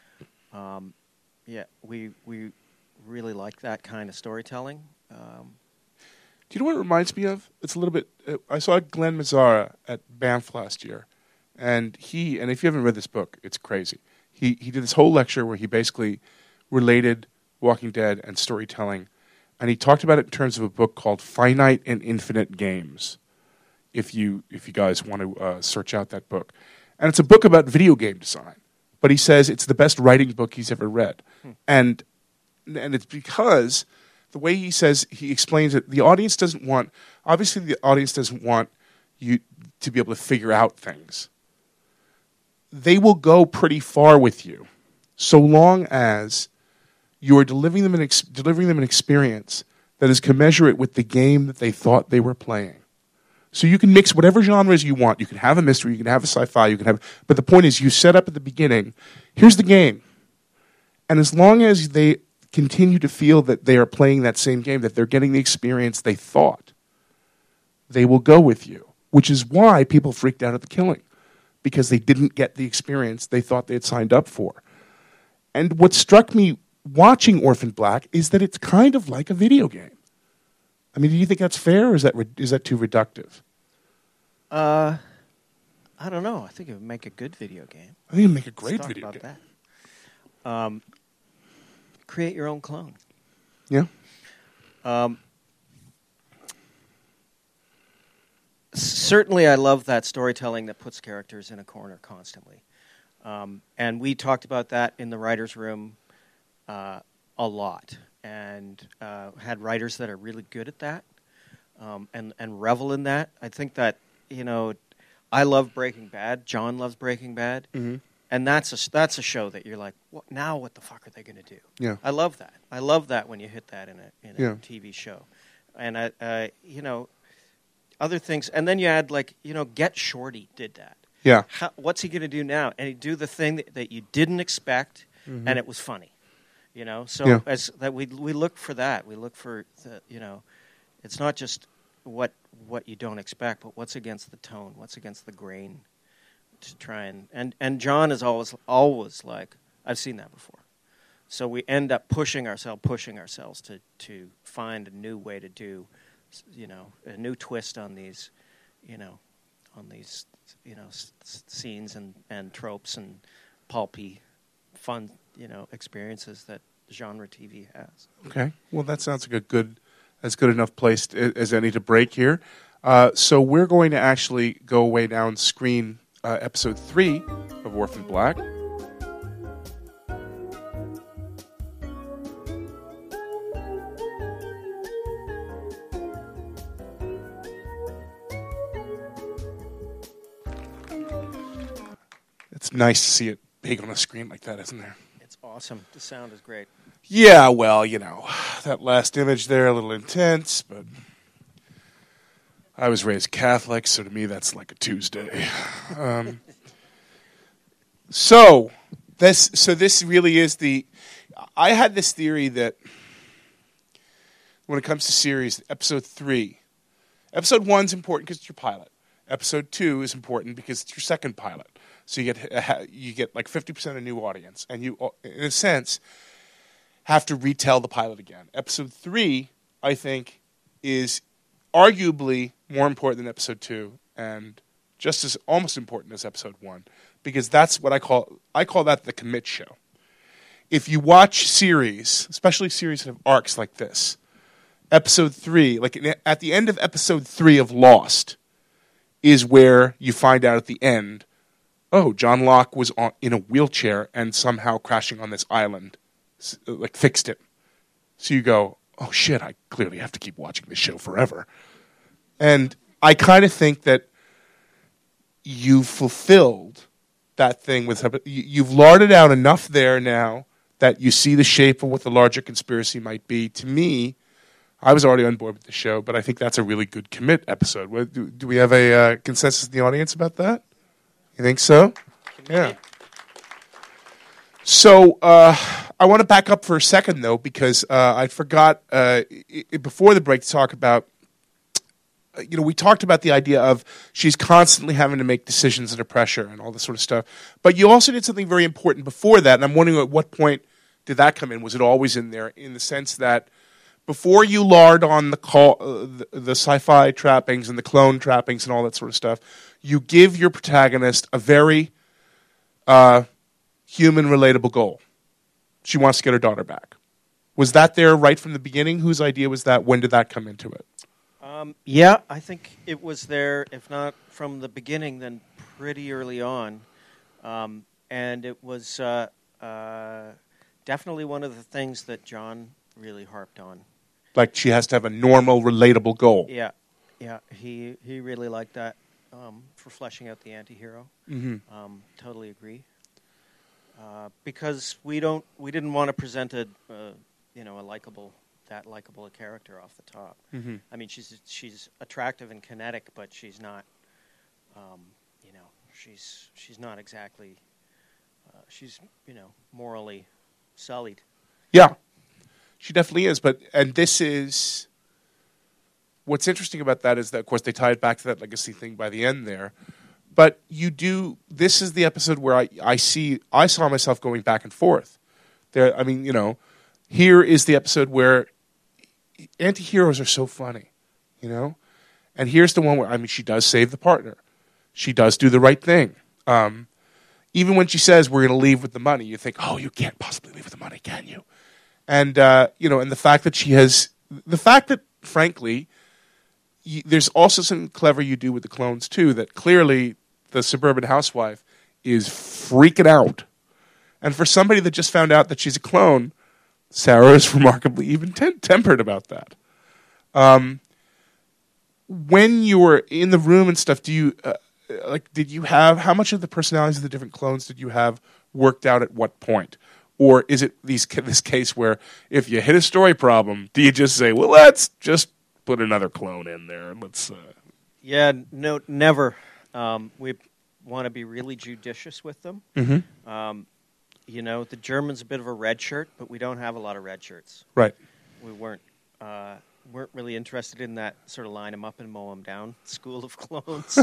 Um, yeah, we we really like that kind of storytelling. Um, Do you know what it reminds me of? It's a little bit... Uh, I saw Glenn Mazzara at Banff last year, and he, and if you haven't read this book, it's crazy. He he did this whole lecture where he basically related Walking Dead and storytelling, and he talked about it in terms of a book called Finite and Infinite Games, if you if you guys want to uh, search out that book. And it's a book about video game design, but he says it's the best writing book he's ever read. Hmm. And and it's because the way he says, he explains it, the audience doesn't want, obviously the audience doesn't want you to be able to figure out things. They will go pretty far with you, so long as you are delivering them an ex- delivering them an experience that is commensurate with the game that they thought they were playing. So you can mix whatever genres you want. You can have a mystery, you can have a sci-fi, you can have. But the point is, you set up at the beginning. Here's the game, and as long as they continue to feel that they are playing that same game, that they're getting the experience they thought, they will go with you. Which is why people freaked out at The Killing. Because they didn't get the experience they thought they had signed up for. And what struck me watching Orphan Black is that it's kind of like a video game. I mean, do you think that's fair, or is that re- is that too reductive? Uh, I don't know. I think it would make a good video game. I think it'd make a great Let's talk video about game. that. Um, create your own clone. Yeah. Um, certainly, I love that storytelling that puts characters in a corner constantly. Um, and we talked about that in the writers' room uh, a lot, and uh, had writers that are really good at that, um, and and revel in that. I think that you know, I love Breaking Bad. John loves Breaking Bad, Mm-hmm. and that's a that's a show that you're like, what, now what the fuck are they going to do? Yeah. I love that. I love that when you hit that in a in a Yeah. T V show, and I, uh, you know, other things, and then you add like you know, Get Shorty did that. Yeah. How, what's he going to do now? And he do the thing that, that you didn't expect, Mhm. and it was funny. You know, so Yeah. as that we we look for that. We look for the, you know, it's not just what what you don't expect, but what's against the tone, what's against the grain, to try and and and John is always always like, I've seen that before. So we end up pushing ourselves, pushing ourselves to to find a new way to do, you know, a new twist on these, you know, on these, you know, s- s- scenes and, and tropes and pulpy, fun, you know, experiences that genre T V has. Okay. Well, that sounds like a good, as good enough place to, as any to break here. Uh, so we're going to actually go way down screen uh, episode three of Orphan Black. It's nice to see it big on a screen like that, isn't there? It's awesome. The sound is great. Yeah, well, you know, that last image there, a little intense, but I was raised Catholic, so to me that's like a Tuesday. Um, so this, so this really is the. I had this theory that when it comes to series, episode three, episode one's important because it's your pilot. Episode two is important because it's your second pilot. So you get you get like fifty percent of new audience, and you, in a sense, have to retell the pilot again. Episode three, I think, is arguably more important than episode two, and just as almost important as episode one, because that's what I call I call that the commit show. If you watch series, especially series that have arcs like this, episode three, like at the end of episode three of Lost, is where you find out at the end, oh, John Locke was on, in a wheelchair and somehow crashing on this island, like fixed it. So you go, oh shit, I clearly have to keep watching this show forever. And I kind of think that you've fulfilled that thing with, you've larded out enough there now that you see the shape of what the larger conspiracy might be. To me, I was already on board with the show, but I think that's a really good commit episode. What, do, do we have a uh, consensus in the audience about that? You think so? Yeah. So uh, I want to back up for a second, though, because uh, I forgot uh, I- before the break to talk about, uh, you know, we talked about the idea of she's constantly having to make decisions under pressure and all this sort of stuff. But you also did something very important before that, and I'm wondering at what point did that come in? Was it always in there, in the sense that before you lard on the, call, uh, the, the sci-fi trappings and the clone trappings and all that sort of stuff, you give your protagonist a very uh, human, relatable goal. She wants to get her daughter back. Was that there right from the beginning? Whose idea was that? When did that come into it? Um, yeah, I think it was there, if not from the beginning, then pretty early on. Um, and it was uh, uh, definitely one of the things that John really harped on. Like she has to have a normal, relatable goal. Yeah, yeah, he he really liked that um, for fleshing out the anti-hero. Mm-hmm. Um, totally agree. Uh, because we don't, we didn't want to present a, uh, you know, a likable, that likable a character off the top. Mm-hmm. I mean, she's she's attractive and kinetic, but she's not, um, you know, she's she's not exactly, uh, she's you know, morally sullied. Yeah, she definitely is. But and this is what's interesting about that is that, of course, they tie it back to that legacy thing by the end there. But you do. This is the episode where I, I see I saw myself going back and forth. There, I mean, you know, here is the episode where anti-heroes are so funny, you know? And here's the one where, I mean, she does save the partner. She does do the right thing. Um, even when she says, we're going to leave with the money, you think, oh, you can't possibly leave with the money, can you? And, uh, you know, and the fact that she has, the fact that, frankly, y- there's also something clever you do with the clones, too, that clearly the suburban housewife is freaking out. And for somebody that just found out that she's a clone, Sarah is remarkably even tem- tempered about that. Um, when you were in the room and stuff, do you uh, like? Did you have how much of the personalities of the different clones did you have worked out at what point, or is it these this case where if you hit a story problem, do you just say, "Well, let's just put another clone in there and let's"? Uh... Yeah, no, never. Um, we want to be really judicious with them. Mm-hmm. Um, you know, the German's a bit of a red shirt, but we don't have a lot of red shirts. Right. We weren't. Uh, weren't really interested in that sort of line them up and mow them down school of clones.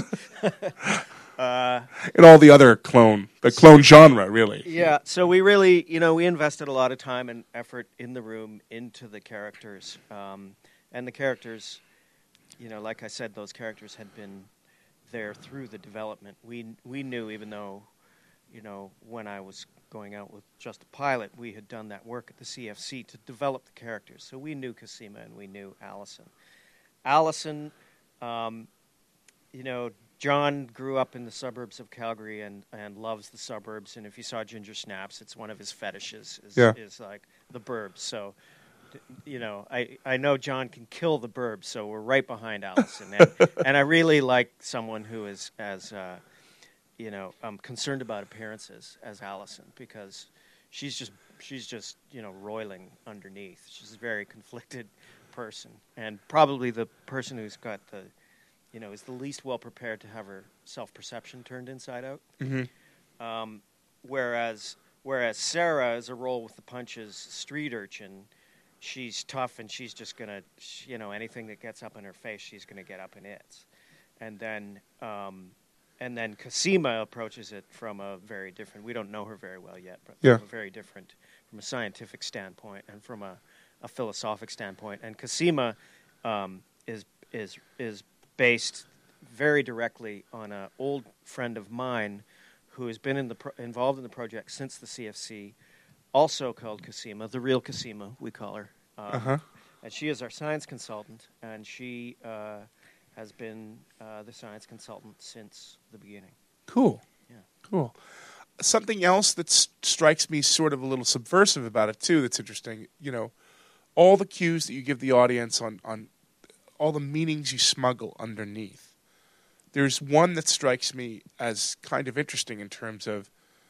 uh, and all the other clone, the clone genre, really. Yeah, so we really, you know, we invested a lot of time and effort in the room into the characters. Um, and the characters, you know, like I said, those characters had been there through the development. We we knew, even though, you know, when I was going out with just a pilot, we had done that work at the C F C to develop the characters. So we knew Cosima and we knew Allison. Allison, um, you know, John grew up in the suburbs of Calgary and, and loves the suburbs. And if you saw Ginger Snaps, it's one of his fetishes, is, yeah. is like the burbs. So, you know, I, I know John can kill the burbs, so we're right behind Allison. And, and I really like someone who is as... Uh, you know, um, concerned about appearances as Allison, because she's just she's just you know roiling underneath. She's a very conflicted person, and probably the person who's got the, you know, is the least well prepared to have her self perception turned inside out. Mm-hmm. Um, whereas whereas Sarah is a roll with the punches street urchin. She's tough and she's just gonna, you know, anything that gets up in her face, she's gonna get up in it, and then. Um, And then Cosima approaches it from a very different, we don't know her very well yet, but yeah. from a very different, from a scientific standpoint and from a, a philosophic standpoint. And Cosima um, is is is based very directly on an old friend of mine who has been in the pro- involved in the project since the C F C, also called Cosima, the real Cosima, we call her. Um, uh-huh. And she is our science consultant, and she... Uh, has been uh, the science consultant since the beginning. Cool. Yeah. Cool. Something else that s- strikes me sort of a little subversive about it, too, that's interesting, you know, all the cues that you give the audience on, on all the meanings you smuggle underneath. There's one that strikes me as kind of interesting in terms of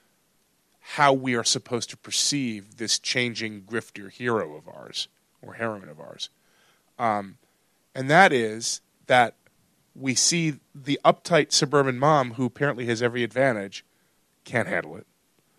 how we are supposed to perceive this changing grifter hero of ours, or heroine of ours. Um, and that is... that we see the uptight suburban mom, who apparently has every advantage, can't handle it.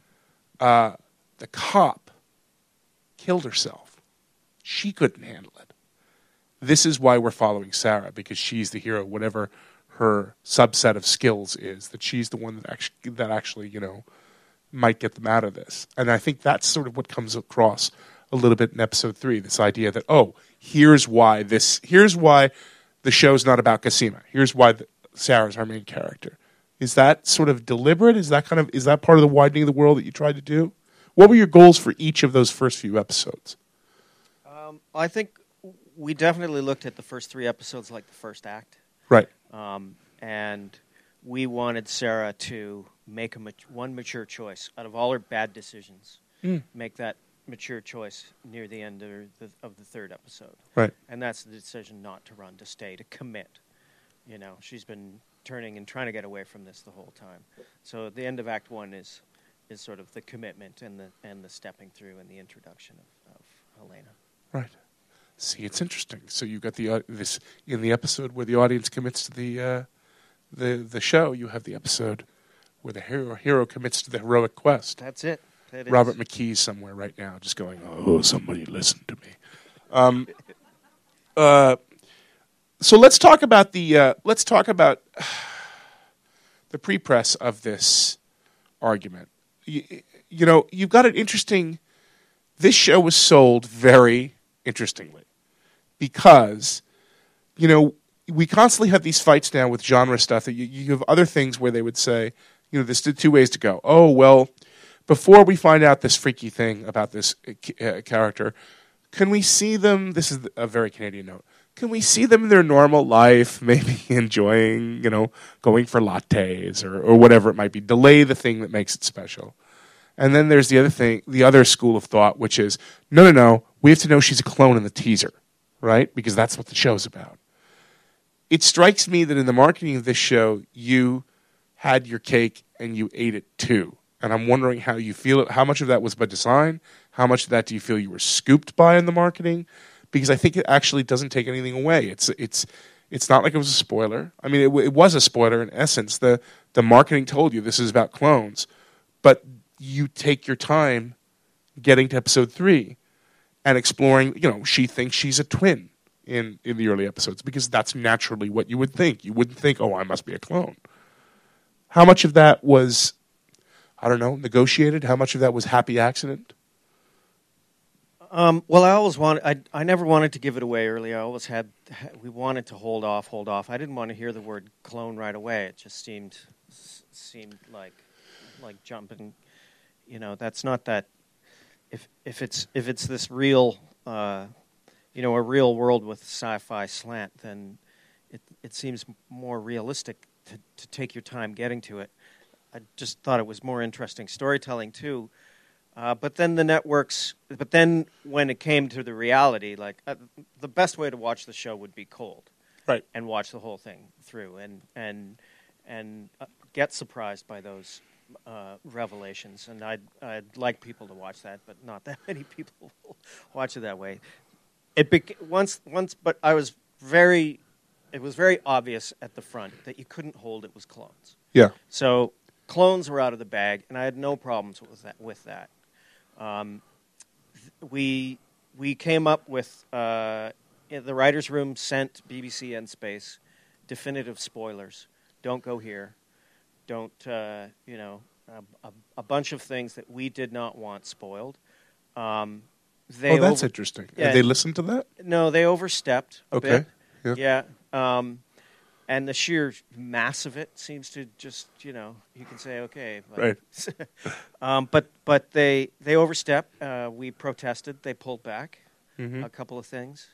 Uh, the cop killed herself. She couldn't handle it. This is why we're following Sarah, because she's the hero, whatever her subset of skills is, that she's the one that actually, that actually, you know, might get them out of this. And I think that's sort of what comes across a little bit in episode three, this idea that, oh, here's why this, here's why... the show's not about Cosima. Here's why the, Sarah's our main character. Is that sort of deliberate? Is that kind of is that part of the widening of the world that you tried to do? What were your goals for each of those first few episodes? Um, I think we definitely looked at the first three episodes like the first act. Right. Um, and we wanted Sarah to make a mat- one mature choice out of all her bad decisions. Mm. Make that mature choice near the end of the, of the third episode. Right. And that's the decision not to run, to stay, to commit. You know, she's been turning and trying to get away from this the whole time. So the end of Act One is is sort of the commitment and the and the stepping through and the introduction of, of Helena. Right. See, it's interesting. So you got the uh, this in the episode where the audience commits to the uh, the the show. You have the episode where the hero hero commits to the heroic quest. That's it. That Robert is. McKee's somewhere right now, just going, "Oh, somebody listen to me." Um, uh, so let's talk about the uh, let's talk about uh, the pre-press of this argument. You, you know, you've got an interesting. This show was sold very interestingly because, you know, we constantly have these fights now with genre stuff that you, you have other things where they would say, you know, there's two ways to go. Oh, well, before we find out this freaky thing about this uh, character, can we see them, this is a very Canadian note, can we see them in their normal life, maybe enjoying, you know, going for lattes or, or whatever it might be, delay the thing that makes it special. And then there's the other thing, the other school of thought, which is, no, no, no, we have to know she's a clone in the teaser, right? Because that's what the show's about. It strikes me that in the marketing of this show, you had your cake and you ate it too. And I'm wondering how you feel it. How much of that was by design? How much of that do you feel you were scooped by in the marketing? Because I think it actually doesn't take anything away. It's it's it's not like it was a spoiler. I mean, it, it was a spoiler in essence. The the marketing told you this is about clones, but you take your time getting to episode three and exploring. You know, she thinks she's a twin in in the early episodes because that's naturally what you would think. You wouldn't think, oh, I must be a clone. How much of that was, I don't know, negotiated? How much of that was happy accident? Um, well, I always wanted. I I never wanted to give it away early. I always had. We wanted to hold off, hold off. I didn't want to hear the word clone right away. It just seemed seemed like like jumping. You know, that's not that. If if it's if it's this real, uh, you know, a real world with sci-fi slant, then it it seems more realistic to to take your time getting to it. I just thought it was more interesting storytelling too. Uh, but then the networks, but then when it came to the reality, like uh, the best way to watch the show would be cold, right? And watch the whole thing through, and and and uh, get surprised by those uh, revelations. And I'd I'd like people to watch that, but not that many people watch it that way. It beca- once once, but I was very, it was very obvious at the front that you couldn't hold it was clones. Yeah. So clones were out of the bag, and I had no problems with that. With that. Um, th- we we came up with uh, the writers' room sent B B C and Space definitive spoilers. Don't go here. Don't uh, you know a, a, a bunch of things that we did not want spoiled. Um, they oh, that's over- interesting. Yeah, Did they listen to that? No, they overstepped a okay. bit. Yeah. Yeah. Um, And the sheer mass of it seems to just, you know, you can say, okay. But, Right. um, but but they they overstepped. Uh, we protested. They pulled back Mm-hmm. a couple of things.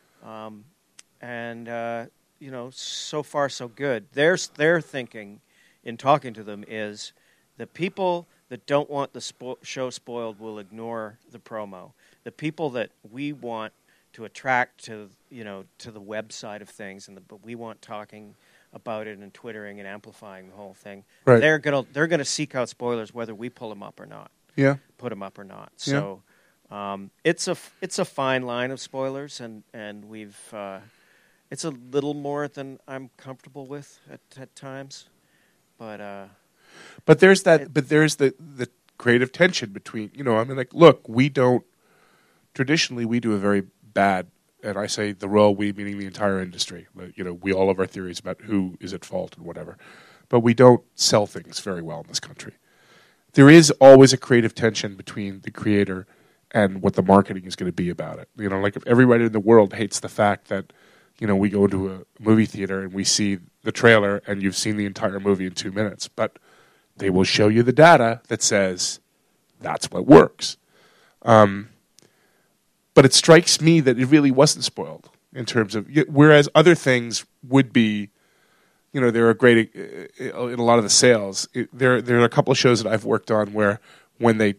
Um, and, uh, you know, so far so good. Their, their thinking in talking to them is the people that don't want the spo- show spoiled will ignore the promo. The people that we want to attract to, you know, to the web side of things, and the, but we want talking about it and twittering and amplifying the whole thing. Right. They're gonna they're gonna seek out spoilers whether we pull them up or not. Yeah. Put them up or not. So um, it's a it's a fine line of spoilers, and and we've uh, it's a little more than I'm comfortable with at, at times, but uh, But there's that. It- but there's the the creative tension between, you know, I mean, like, look, we don't traditionally we do a very bad, and I say the royal we meaning the entire industry. Like, you know, we all have our theories about who is at fault and whatever, but we don't sell things very well in this country. There is always a creative tension between the creator and what the marketing is going to be about it. You know, like if everybody in the world hates the fact that, you know, we go to a movie theater and we see the trailer and you've seen the entire movie in two minutes, but they will show you the data that says that's what works. Um, But it strikes me that it really wasn't spoiled in terms of, whereas other things would be, you know, there are great, uh, in a lot of the sales, it, there there are a couple of shows that I've worked on where when they,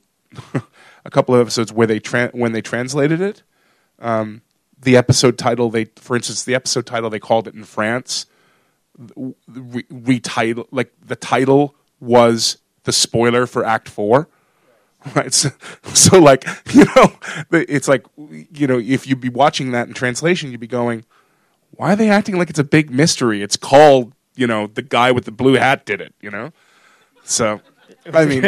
a couple of episodes where they, tra- when they translated it, um, the episode title, they, for instance, the episode title, they called it in France, re- retitle, like the title was the spoiler for Act Four. Right, so, so like, you know, it's like, you know, if you'd be watching that in translation, you'd be going, why are they acting like it's a big mystery? It's called, you know, the guy with the blue hat did it, you know? So, I mean.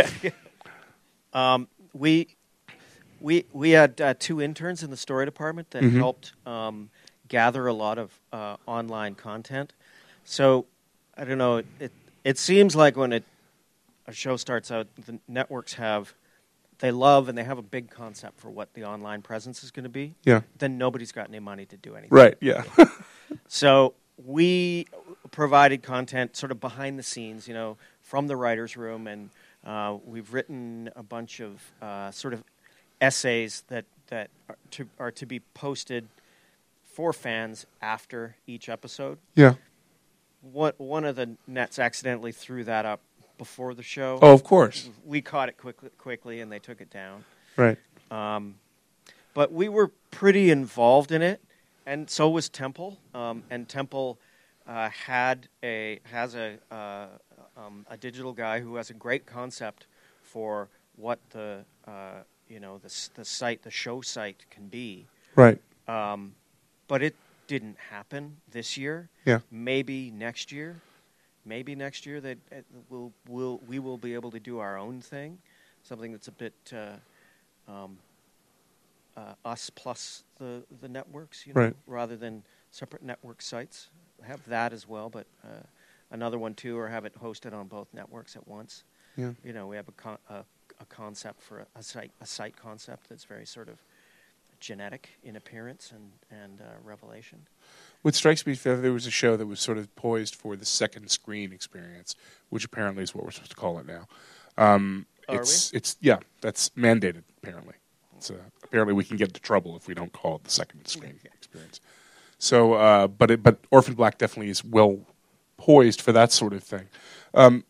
um, we we we had uh, two interns in the story department that Mm-hmm. helped um, gather a lot of uh, online content. So, I don't know, it, it seems like when it, a show starts out, the networks have they love and they have a big concept for what the online presence is going to be, Yeah. then nobody's got any money to do anything. Right. Yeah. So we provided content sort of behind the scenes, you know, from the writer's room, and uh, we've written a bunch of uh, sort of essays that, that are to, are to be posted for fans after each episode. Yeah. One, one of the nets accidentally threw that up before the show. Oh, of course. We caught it quickly, quickly, and they took it down. Right. Um, but we were pretty involved in it, and so was Temple. Um, and Temple uh, had a has a uh, um, a digital guy who has a great concept for what the uh, you know the the site, the show site, can be. Right. Um, but it didn't happen this year. Yeah. Maybe next year. Maybe next year that uh, we'll, we'll, we will be able to do our own thing, something that's a bit uh, um, uh, us plus the, the networks, you know, Right. rather than separate network sites. Have that as well, but uh, another one too, or have it hosted on both networks at once. Yeah. You know, we have a, con- a, a concept for a, a site, a site concept that's very sort of genetic in appearance and and uh, revelation. What strikes me is that there was a show that was sort of poised for the second screen experience, which apparently is what we're supposed to call it now. Um, Are it's, we? It's yeah, that's mandated apparently. It's, uh, apparently, we can get into trouble if we don't call it the second screen experience. So, uh, but it, but Orphan Black definitely is well poised for that sort of thing. Um,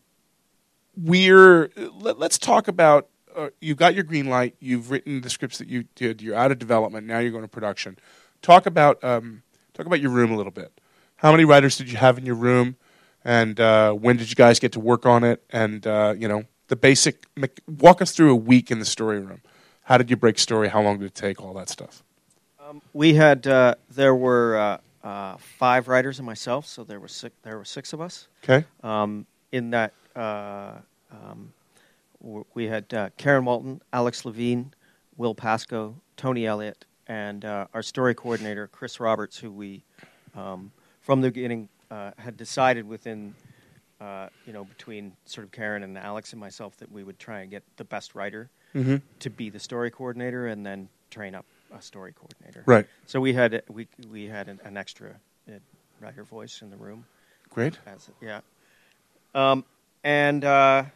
we're let, let's talk about. Uh, you've got your green light. You've written the scripts that you did. You're out of development. Now you're going to production. Talk about um, talk about your room a little bit. How many writers did you have in your room, and uh, when did you guys get to work on it? And uh, you know the basic. Walk us through a week in the story room. How did you break story? How long did it take? All that stuff. Um, we had uh, there were uh, uh, five writers and myself, so there were six. There were six of us. Okay. Um, in that. Uh, um, We had uh, Karen Walton, Alex Levine, Will Pascoe, Tony Elliott, and uh, our story coordinator, Chris Roberts, who we, um, from the beginning, uh, had decided within, uh, you know, between sort of Karen and Alex and myself that we would try and get the best writer Mm-hmm. to be the story coordinator and then train up a story coordinator. Right. So we had we we had an, an extra uh, writer voice in the room. Great. As, yeah. Um, and... Uh,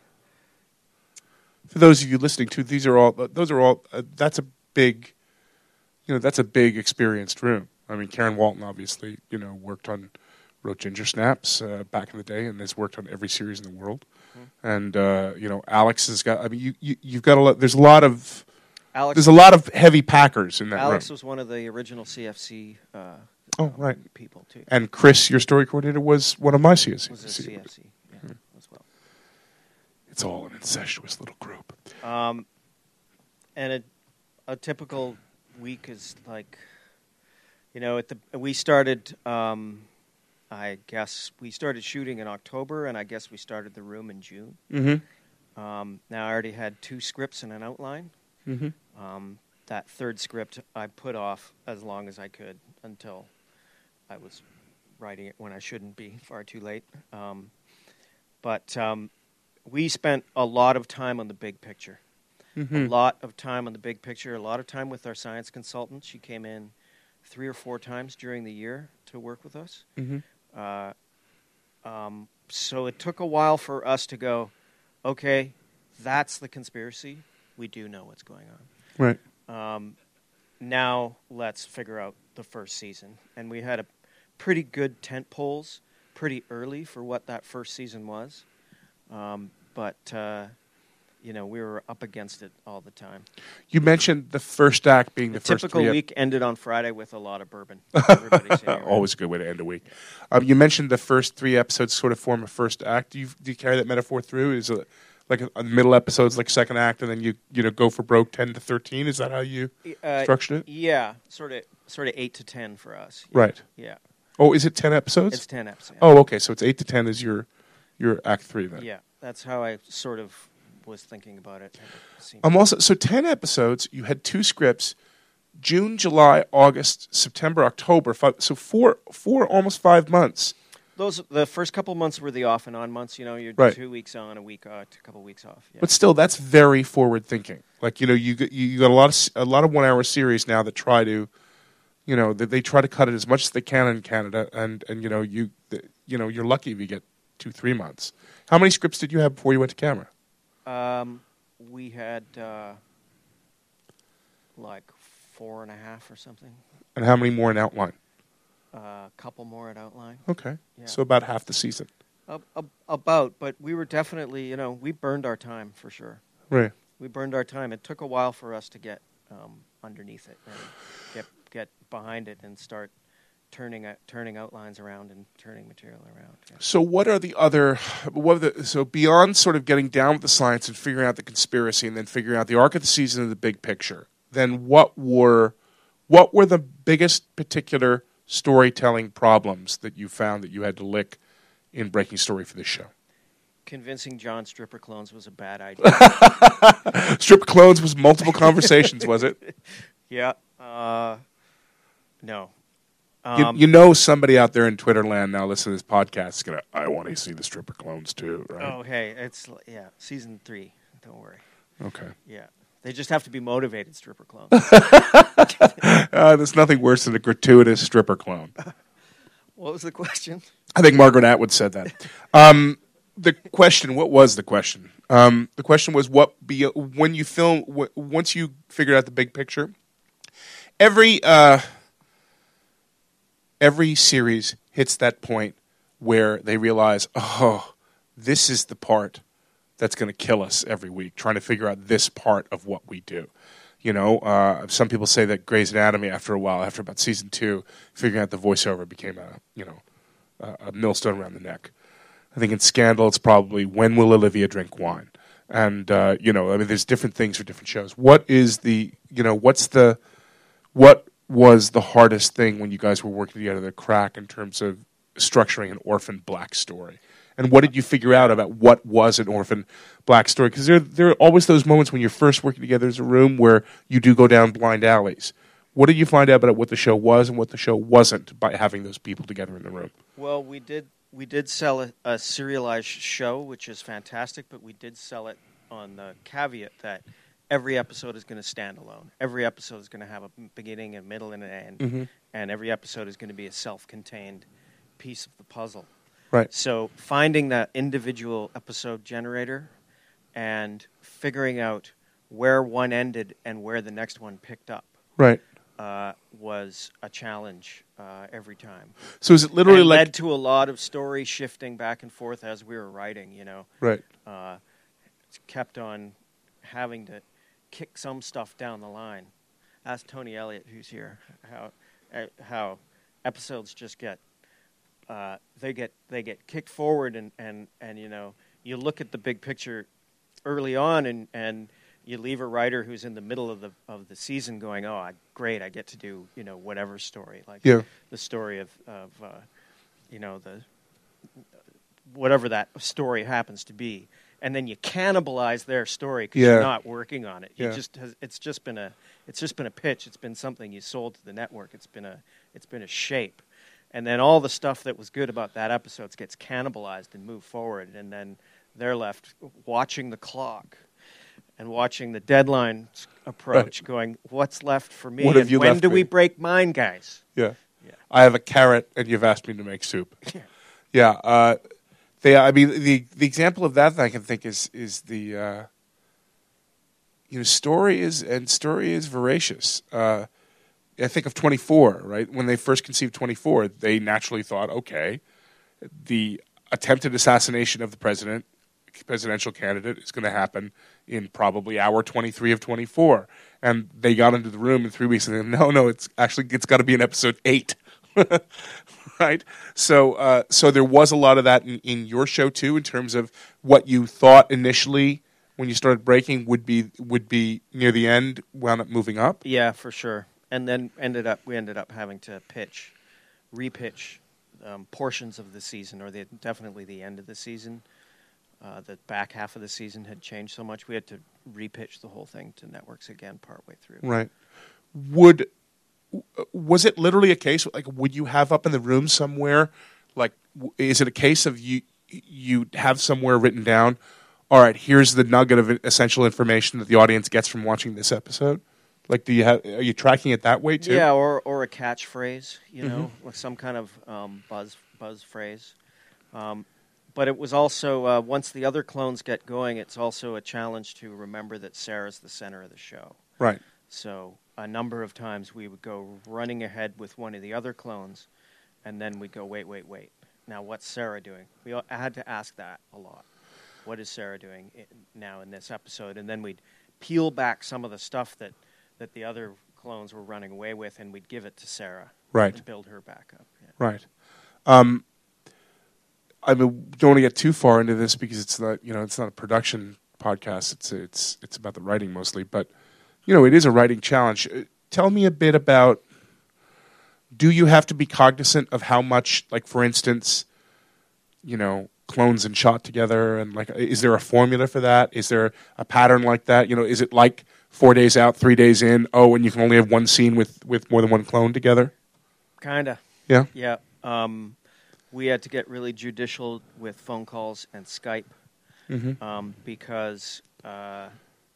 For those of you listening to, these are all. Those are all. Uh, that's a big, you know, that's a big experienced room. I mean, Karen Walton obviously, you know, worked on, wrote Ginger Snaps uh, back in the day, and has worked on every series in the world. Mm-hmm. And uh, you know, Alex has got. I mean, you, you you've got a lot. There's a lot of. Alex, there's a lot of heavy packers in that Alex room. was one of the original C F C. Uh, oh, um, right. People too. And Chris, your story coordinator, was one of my C F C. Was a C F C yeah, mm-hmm. as well. It's all an incestuous little group. Um, and a, a typical week is like, you know, at the we started. Um, I guess we started shooting in October, and I guess we started the room in June. Mm-hmm. Um, now I already had two scripts and an outline. Mm-hmm. Um, that third script I put off as long as I could until I was writing it when I shouldn't be, far too late. Um, but um, we spent a lot of time on the big picture. Mm-hmm. A lot of time on the big picture, a lot of time with our science consultant. She came in three or four times during the year to work with us. Mm-hmm. Uh, um, so it took a while for us to go, okay, that's the conspiracy. We do know what's going on. Right. Um, now let's figure out the first season. And we had a pretty good tent poles pretty early for what that first season was. Um, but, uh, you know, we were up against it all the time. You mentioned the first act being the, the first typical three week ended on Friday with a lot of bourbon. Everybody's sitting around. Always a good way to end a week. Um, you mentioned the first three episodes sort of form a first act. Do you, do you carry that metaphor through? Is it like a, a middle episode's like second act, and then you you know go for broke ten to thirteen? Is that how you uh, structured it? Yeah, sort of sort of eight to ten for us. Yeah. Right. Yeah. Oh, is it ten episodes? It's ten episodes. Oh, okay. So it's eight to ten is your your act three then. Yeah, that's how I sort of was thinking about it. I'm also so ten episodes. You had two scripts: June, July, August, September, October. Five, so four, four, almost five months. Those the first couple months were the off and on months. You know, you're right. two weeks on, a week off, a couple weeks off. Yeah. But still, that's very forward thinking. Like, you know, you get- you got a lot of a lot of one hour series now that try to, you know, that they try to cut it as much as they can in Canada, and and you know you the, you know you're lucky if you get two three months. How many scripts did you have before you went to camera? Um, we had uh, like four and a half or something. And how many more in outline? A uh, couple more at outline. Okay, Yeah. so about half the season. Uh, about, but we were definitely, you know, we burned our time for sure. Right. We burned our time. It took a while for us to get um, underneath it and get get behind it and start turning uh, turning outlines around and turning material around. Yeah. So what are the other, what are the, so beyond sort of getting down with the science and figuring out the conspiracy and then figuring out the arc of the season and the big picture, then what were, what were the biggest particular storytelling problems that you found that you had to lick in breaking story for this show? Convincing John stripper clones was a bad idea. Stripper clones was multiple conversations, was it? Yeah. Uh, no. You, Um, you know somebody out there in Twitter land now listening to this podcast is going to, I want to see the stripper clones too, right? Oh, hey, it's yeah, season three. Don't worry. Okay. Yeah, they just have to be motivated stripper clones. Uh, there's nothing worse than a gratuitous stripper clone. What was the question? I think Margaret Atwood said that. Um, the question, what was the question? Um, the question was, what be when you film, w- once you figured out the big picture, every uh, every series hits that point where they realize, oh, this is the part that's going to kill us every week, trying to figure out this part of what we do. You know, uh, some people say that Grey's Anatomy, after a while, after about season two, figuring out the voiceover became a, you know, a, a millstone around the neck. I think in Scandal, it's probably when will Olivia drink wine? And, uh, you know, I mean, there's different things for different shows. What is the, you know, what's the, what was the hardest thing when you guys were working together to crack in terms of structuring an orphan black story? And what did you figure out about what was an orphan black story? Because there, there are always those moments when you're first working together as a room where you do go down blind alleys. What did you find out about what the show was and what the show wasn't by having those people together in the room? Well, we did we did sell a, a serialized show, which is fantastic, but we did sell it on the caveat that every episode is going to stand alone. Every episode is going to have a beginning, a middle, and an end, Mm-hmm. and every episode is going to be a self-contained piece of the puzzle. Right. So finding that individual episode generator and figuring out where one ended and where the next one picked up Right. uh, was a challenge uh, every time. So is it literally and like... led to a lot of story shifting back and forth as we were writing, you know. Right. Uh, it's kept on having to kick some stuff down the line. Ask Tony Elliott, who's here, how uh, how episodes just get uh, they get they get kicked forward, and, and, and you know you look at the big picture early on, and, and you leave a writer who's in the middle of the of the season going, oh, I, great, I get to do you know whatever story, like Yeah. the story of of uh, you know the whatever that story happens to be. And then you cannibalize their story because Yeah. you're not working on it. You Yeah. just has, it's just been a it's just been a pitch. It's been something you sold to the network. It's been a it's been a shape, and then all the stuff that was good about that episode gets cannibalized and moved forward, and then they're left watching the clock and watching the deadline approach, Right. going, "What's left for me? What have and you when left do me?" we break mine, guys?" Yeah. Yeah. I have a carrot, and you've asked me to make soup. Yeah. Uh, they, I mean, the the example of that I can think is is the uh, you know story is and story is voracious. Uh, I think of twenty-four, right? When they first conceived twenty-four, they naturally thought, okay, the attempted assassination of the president, presidential candidate, is going to happen in probably hour twenty-three of twenty-four. And they got into the room in three weeks and said, no, no, it's actually, it's got to be in episode eight. Right? So uh, so there was a lot of that in, in your show, too, in terms of what you thought initially when you started breaking would be would be near the end, wound up moving up. Yeah, for sure. And then ended up we ended up having to pitch, repitch um, portions of the season, or the, definitely the end of the season. Uh, the back half of the season had changed so much we had to repitch the whole thing to networks again partway through. Right. Would was it literally a case like would you have up in the room somewhere like w- is it a case of you you have somewhere written down all right, here's the nugget of essential information that the audience gets from watching this episode? Like, do you have? Are you tracking it that way too? Yeah, or or a catchphrase, you Mm-hmm. know, with some kind of um, buzz buzz phrase. Um, but it was also uh, once the other clones get going, it's also a challenge to remember that Sarah's the center of the show. Right. So a number of times we would go running ahead with one of the other clones, and then we'd go, wait, wait, wait. Now what's Sarah doing? We I had to ask that a lot. What is Sarah doing in, now in this episode? And then we'd peel back some of the stuff that. that the other clones were running away with, and we'd give it to Sarah. Right. And build her back up. Yeah. Right. Um, I mean, don't want to get too far into this because it's not, you know, it's not a production podcast. It's it's it's about the writing mostly, but you know, it is a writing challenge. Uh, Tell me a bit about. Do you have to be cognizant of how much, like, for instance, you know, clones and shot together, and like, is there a formula for that? Is there a pattern like that? You know, is it like four days out, three days in? Oh, and you can only have one scene with, with more than one clone together? Kinda. Yeah? Yeah. Um, we had to get really judicial with phone calls and Skype Mm-hmm. um, because uh,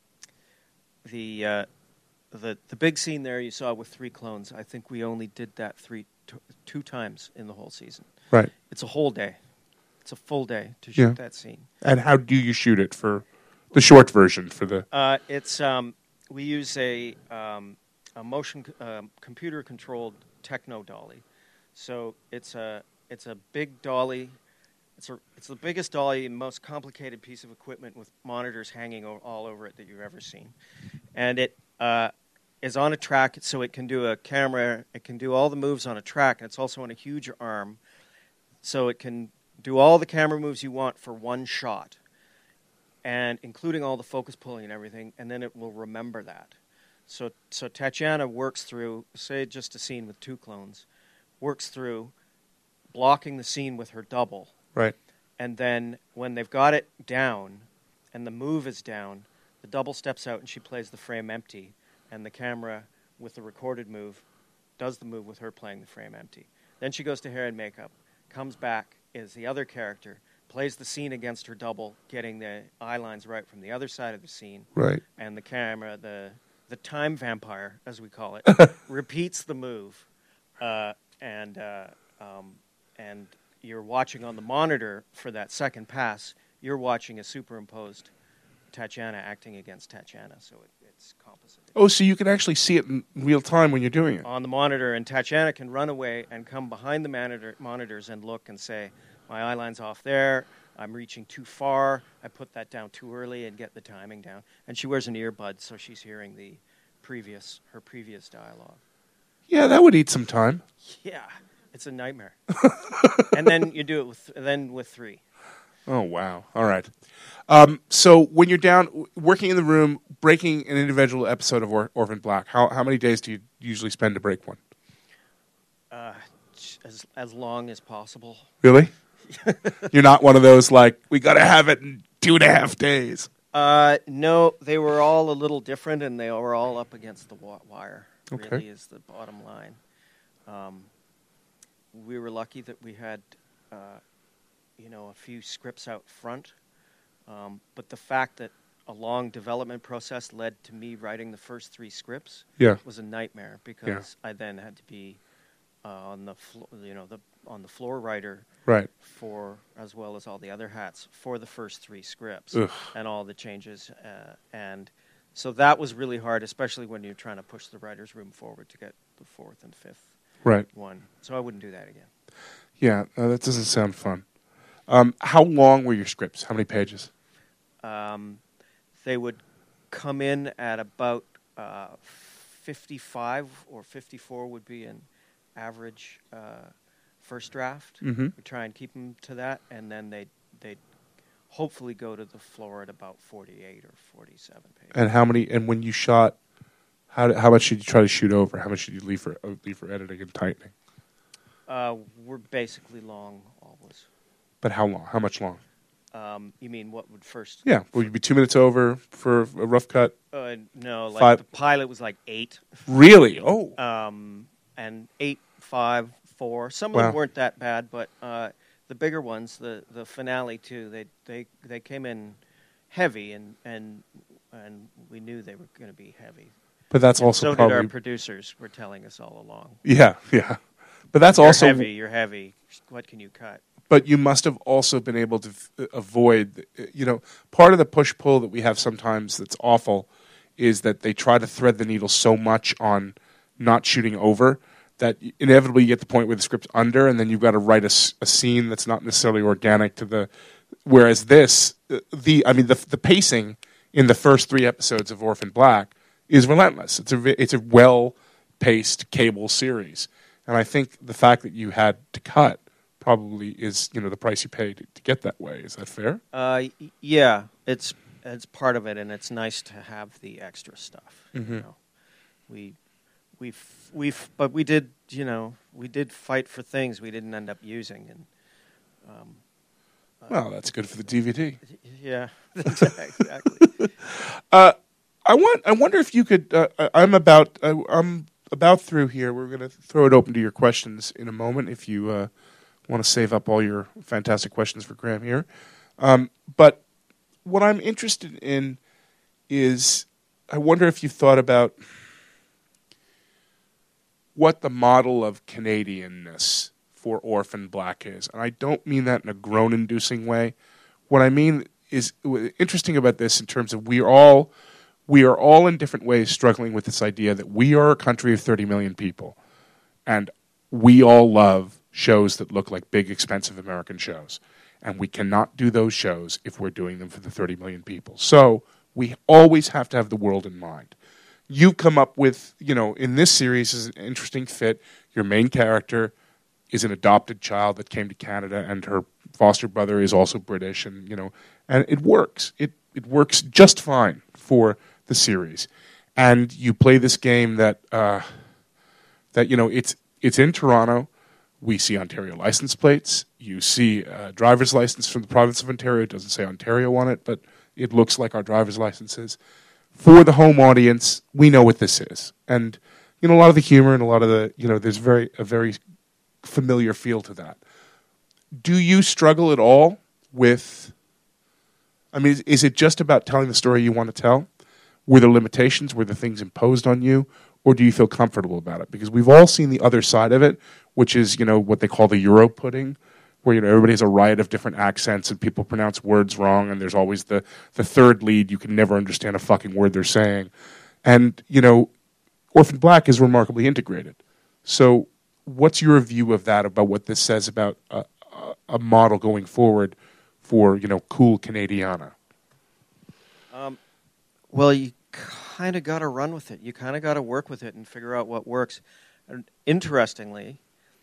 the uh, the the big scene there you saw with three clones, I think we only did that three t- two times in the whole season. Right. It's a whole day. It's a full day to shoot Yeah. that scene. And how do you shoot it for the short version? For the Uh, it's um, we use a um, a motion c- um, computer controlled techno dolly. So it's a it's a big dolly. It's a it's the biggest dolly and most complicated piece of equipment with monitors hanging o- all over it that you've ever seen, and it uh, is on a track, so it can do a camera. It can do all the moves on a track, and it's also on a huge arm, so it can do all the camera moves you want for one shot, and including all the focus pulling and everything, and then it will remember that. So so Tatiana works through, say just a scene with two clones, works through blocking the scene with her double. right. And then when they've got it down and the move is down, the double steps out and she plays the frame empty, and the camera with the recorded move does the move with her playing the frame empty. Then she goes to hair and makeup, comes back as the other character, plays the scene against her double, getting the eye lines right from the other side of the scene, Right. and the camera, the the time vampire, as we call it, repeats the move, uh, and uh, um, and you're watching on the monitor for that second pass. You're watching a superimposed Tatiana acting against Tatiana, so it, it's composite Oh, so you can actually see it in real time when you're doing it. on the monitor, and Tatiana can run away and come behind the monitor, monitors and look and say, my eye line's off there, I'm reaching too far, I put that down too early, and get the timing down. And she wears an earbud, so she's hearing the previous her previous dialogue. Yeah, that would eat some time. Yeah, it's a nightmare. And then you do it with then with three. Oh, wow. All right. Um, so when you're down, w- working in the room, breaking an individual episode of or- Orphan Black, how how many days do you usually spend to break one? Uh, as as long as possible. Really? You're not one of those, like, we got to have it in two and a half days. Uh, no, they were all a little different, and they were all up against the wa- wire. Okay. Really, is the bottom line. Um, we were lucky that we had, uh, you know, a few scripts out front, um, but the fact that a long development process led to me writing the first three scripts Yeah. was a nightmare because I then had to be uh, on the flo- you know the on the floor writer Right. for, as well as all the other hats, for the first three scripts Ugh. and all the changes. Uh, and so that was really hard, especially when you're trying to push the writer's room forward to get the fourth and fifth Right. one. So I wouldn't do that again. Yeah, uh, that doesn't sound fun. Um, how long were your scripts? How many pages? Um, they would come in at about uh, fifty-five or fifty-four would be an average uh, first draft. Mm-hmm. We try and keep them to that, and then they they hopefully go to the floor at about forty-eight or forty-seven pages. And how many? And when you shot, how d- how much did you try to shoot over? How much did you leave for uh, leave for editing and tightening? Uh, we're basically long always. But how long? How much long? Um, you mean what would first? Yeah, would you be two minutes over for a rough cut? Uh, no, like Five. the pilot was like eight, Really? Oh, um, and eight, five, four. Some of Wow. them weren't that bad, but uh, the bigger ones, the, the finale too, they they they came in heavy, and and and we knew they were going to be heavy. But that's And also so probably did our producers. Were telling us all along. yeah, yeah. But that's You're also heavy. You're heavy. What can you cut? But you must have also been able to f- avoid, you know, part of the push pull that we have sometimes that's awful is that they try to thread the needle so much on not shooting over that inevitably you get the point where the script's under, and then you've got to write a, s- a scene that's not necessarily organic to the. Whereas this, uh, the I mean, the the pacing in the first three episodes of Orphan Black is relentless. It's a ve- it's a well paced cable series, and I think the fact that you had to cut probably is, you know, the price you pay to, to get that way. Is that fair? Uh, y- yeah, it's it's part of it, and it's nice to have the extra stuff. Mm-hmm. You know, we we we but we did you know we did fight for things we didn't end up using, and um, uh, Well, that's good for the D V D. yeah, exactly. uh, I want. I wonder if you could. Uh, I'm about. I, I'm about through here. We're going to throw it open to your questions in a moment. If you uh, want to save up all your fantastic questions for Graham here, um, but what I'm interested in is, I wonder if you've thought about what the model of Canadianness for Orphan Black is. And I don't mean that in a groan-inducing way. What I mean is, interesting about this in terms of we are all, we are all in different ways struggling with this idea that we are a country of thirty million people. And we all love shows that look like big, expensive American shows. And we cannot do those shows if we're doing them for the thirty million people. So we always have to have the world in mind. You've come up with, you know, in this series is an interesting fit. Your main character is an adopted child that came to Canada, and her foster brother is also British, and you know, and it works. It it works just fine for the series. And you play this game that uh, that you know it's it's in Toronto. We see Ontario license plates. You see a driver's license from the province of Ontario. It doesn't say Ontario on it, but it looks like our driver's licenses. For the home audience, we know what this is. And, you know, a lot of the humor and a lot of the, you know, there's very a very familiar feel to that. Do you struggle at all with, I mean, is, is it just about telling the story you want to tell? Were there limitations? Were there things imposed on you? Or do you feel comfortable about it? Because we've all seen the other side of it, which is, you know, what they call the Euro pudding, where, you know, everybody has a riot of different accents and people pronounce words wrong, and there's always the, the third lead. You can never understand a fucking word they're saying. And, you know, Orphan Black is remarkably integrated. So what's your view of that, about what this says about a, a, a model going forward for, you know, cool Canadiana? Um, well, you kind of got to run with it. You kind of got to work with it and figure out what works. And interestingly,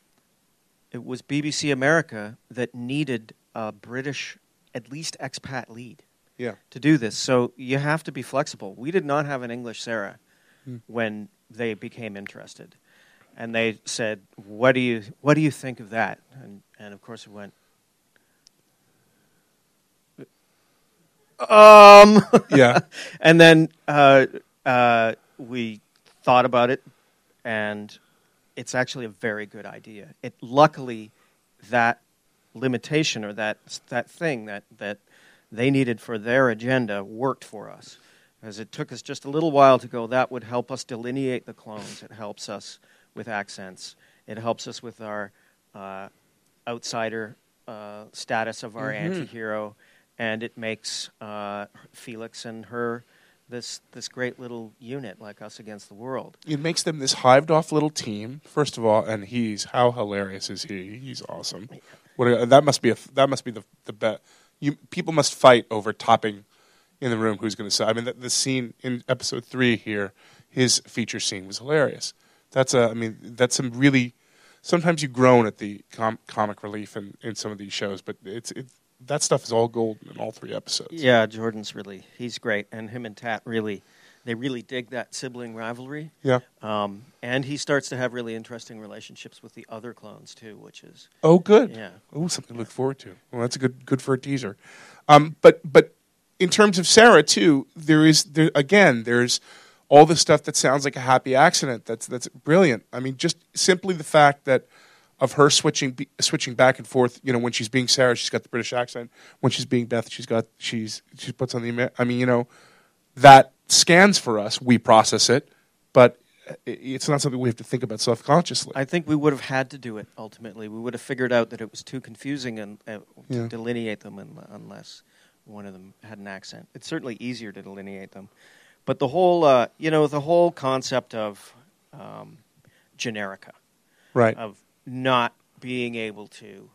it was B B C America that needed a British, at least expat lead, Yeah. to do this. So you have to be flexible. We did not have an English Sarah Hmm. when they became interested, and they said, "What do you what do you think of that?" And and of course it went. Um. Yeah. And then uh, uh, we thought about it, and it's actually a very good idea. It luckily that limitation or that that thing that that they needed for their agenda worked for us, as it took us just a little while to go. That would help us delineate the clones. It helps us with accents. It helps us with our uh, outsider uh, status of our Mm-hmm. anti-hero. And it makes uh, Felix and her this this great little unit, like us against the world. It makes them this hived off little team, first of all, and he's, how hilarious is he? He's awesome. What a, that must be a that must be the the bet. You people must fight over topping in the room who's going to say. I mean, the, the scene in episode three here, his feature scene was hilarious. That's a I mean, that's some really. Sometimes you groan at the com- comic relief in, in some of these shows, but it's it. That stuff is all gold in all three episodes. Yeah, Jordan's really, he's great. And him and Tat really, they really dig that sibling rivalry. Yeah. Um, and he starts to have really interesting relationships with the other clones, too, which is... Oh, good. Yeah. Oh, something to look forward to. Well, that's a good good for a teaser. Um, but but in terms of Sarah, too, there is, there again, there's all the stuff that sounds like a happy accident. That's that's brilliant. I mean, just simply the fact that of her switching be, switching back and forth. You know, when she's being Sarah, she's got the British accent. When she's being Beth, she's got she's she puts on the Amer- I mean, you know, that scans for us. We process it, but it's not something we have to think about self-consciously. I think we would have had to do it ultimately. We would have figured out that it was too confusing and uh, to Yeah. delineate them in, unless one of them had an accent. It's certainly easier to delineate them. But the whole, uh, you know, the whole concept of um, Generica, Right. of not being able to,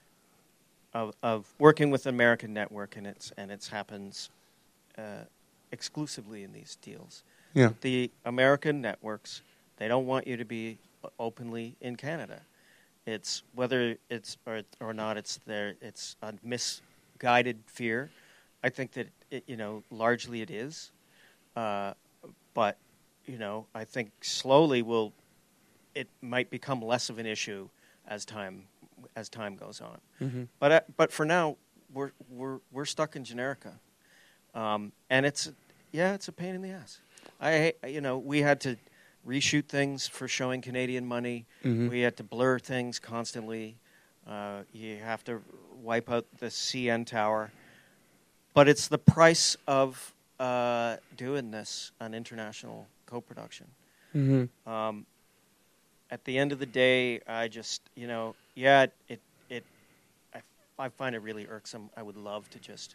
of of working with an American network, and it's and it's happens uh, exclusively in these deals. Yeah. The American networks, they don't want you to be openly in Canada. It's whether it's or or not, it's their it's a misguided fear. I think that it, you know, largely it is, uh, but you know, I think slowly will it might become less of an issue as time as time goes on. Mm-hmm. But uh, but for now, we're we're we're stuck in Generica, um, and it's yeah, it's a pain in the ass. I you know we had to reshoot things for showing Canadian money. Mm-hmm. We had to blur things constantly. Uh, you have to wipe out the C N tower. But it's the price of uh, doing this on international co-production. Mm-hmm. Um, at the end of the day, I just, you know, yeah, it, it, it I, I find it really irksome. I would love to just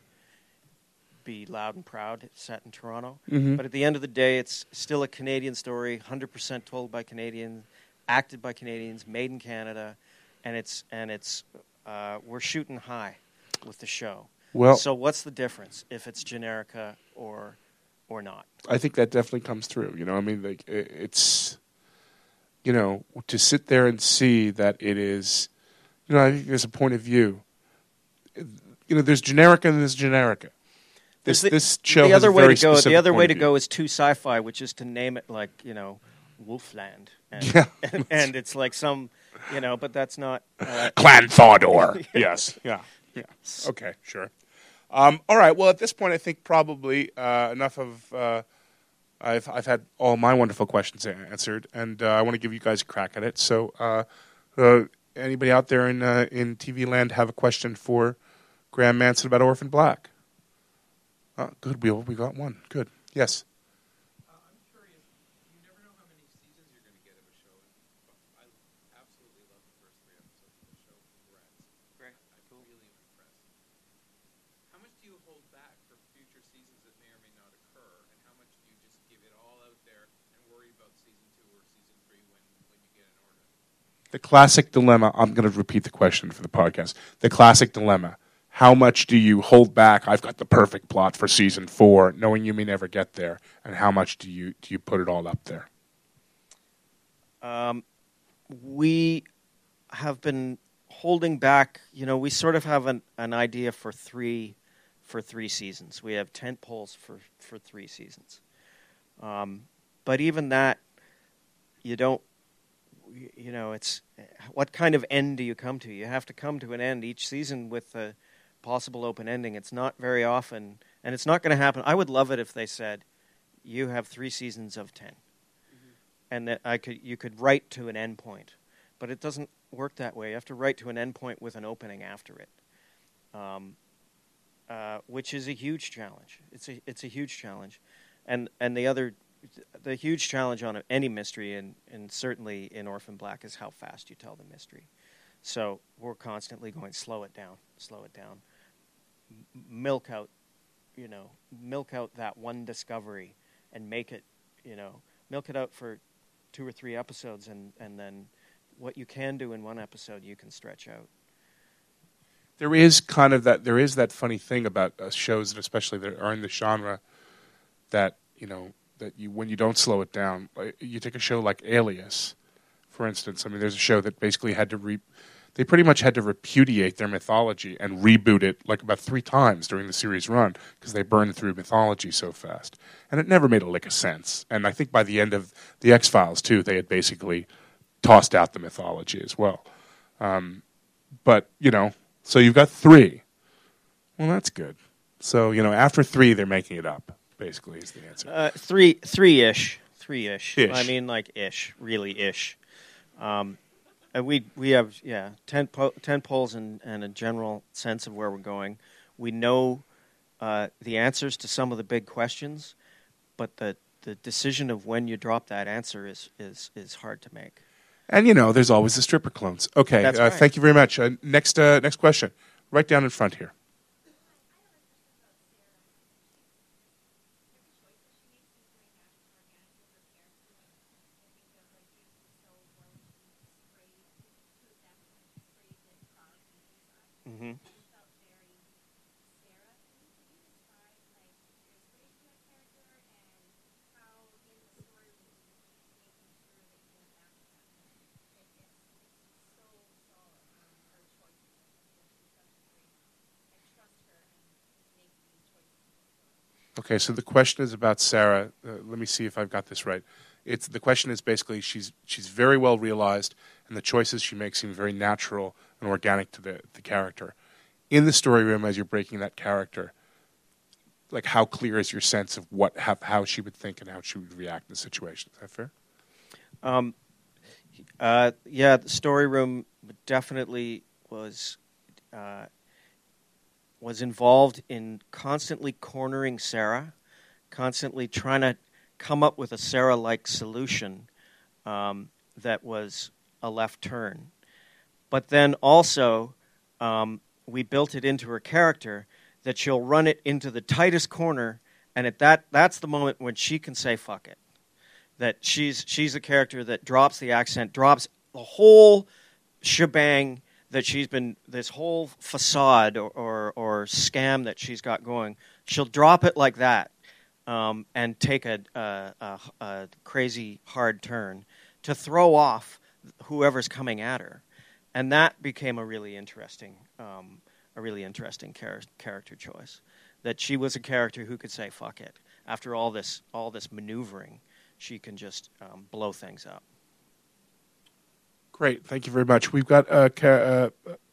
be loud and proud set in Toronto. Mm-hmm. But at the end of the day, it's still a Canadian story, one hundred percent told by Canadians, acted by Canadians, made in Canada, and it's and it's uh, we're shooting high with the show. Well, So what's the difference if it's Generica or or not? I think that definitely comes through. You know, I mean, like it, it's, you know, to sit there and see that it is, you know, I think there's a point of view. You know, there's Generica and there's Generica. This the, this show the has other a way very to go. specific The other point way of to view. go is too sci-fi, which is to name it like you know, Wolfland, and, Yeah. and, and it's like some, you know, but that's not. Uh, Clan Thordor. Yes. Yeah. Yeah. Okay. Sure. Um, all right. Well, at this point, I think probably uh, enough of. Uh, I've I've had all my wonderful questions answered, and uh, I want to give you guys a crack at it. So, uh, uh, anybody out there in uh, in T V land have a question for Graham Manson about Orphan Black? Uh, good. We we got one. Good. Yes. I'm curious. You never know how many seasons you're going to get of a show. I absolutely love the first three episodes of the show. Congrats. Great. I'm Cool. really impressed. How much do you hold back for future seasons that may or may not occur, and how much do you just give it all out there and worry about season two or season three when, when you get an order? The classic dilemma. I'm going to repeat the question for the podcast. The classic dilemma. How much do you hold back? I've got the perfect plot for season four, knowing you may never get there. And how much do you do you put it all up there? Um, we have been holding back. You know, we sort of have an, an idea for three for three seasons. We have tent poles for for three seasons. Um, but even that, you don't. You know, it's what kind of end do you come to? You have to come to an end each season with a possible open ending. It's not very often, and it's not going to happen. I would love it if they said, "You have three seasons of ten," mm-hmm. and that I could you could write to an end point, but it doesn't work that way. You have to write to an end point with an opening after it, um, uh, which is a huge challenge. It's a it's a huge challenge, and and the other. The huge challenge on any mystery, and, and certainly in Orphan Black, is how fast you tell the mystery. So we're constantly going, slow it down, slow it down. M- milk out, you know, milk out that one discovery and make it, you know, milk it out for two or three episodes, and, and then what you can do in one episode, you can stretch out. There is kind of that. There is that funny thing about uh, shows, and especially that are in the genre, that you know. That you, when you don't slow it down, you take a show like Alias, for instance. I mean, there's a show that basically had to re, they pretty much had to repudiate their mythology and reboot it like about three times during the series run because they burned through mythology so fast, and it never made a lick of sense. And I think by the end of the X-Files too, they had basically tossed out the mythology as well. Um, but you know, so you've got three. Well, that's good. So you know, after three, they're making it up. Basically, is the answer. Uh, three, three-ish, three-ish. Ish. I mean, like ish, really ish. Um, Uh, we we have yeah ten po- ten polls and, and a general sense of where we're going. We know uh, the answers to some of the big questions, but the the decision of when you drop that answer is is is hard to make. And you know, there's always the stripper clones. Okay, That's uh, right. thank you very much. Uh, next, uh, next question, right down in front here. Mm-hmm. Okay, so the question is about Sarah. Uh, let me see if I've got this right. It's the question is basically she's she's very well realized, and the choices she makes seem very natural and organic to the the character. In the story room, as you're breaking that character, like how clear is your sense of what how, how she would think and how she would react in the situation? Is that fair? Um, uh, yeah, the story room definitely was uh, was involved in constantly cornering Sarah, constantly trying to come up with a Sarah-like solution um, that was a left turn. But then also, um, we built it into her character that she'll run it into the tightest corner, and at that that's the moment when she can say "fuck it." That she's she's a character that drops the accent, drops the whole shebang that she's been, this whole facade or, or, or scam that she's got going. She'll drop it like that um, and take a, a, a, a crazy hard turn to throw off whoever's coming at her, and that became a really interesting, um, a really interesting char- character choice. That she was a character who could say "fuck it" after all this all this maneuvering. She can just um, blow things up. Great, thank you very much. We've got uh, ca- uh,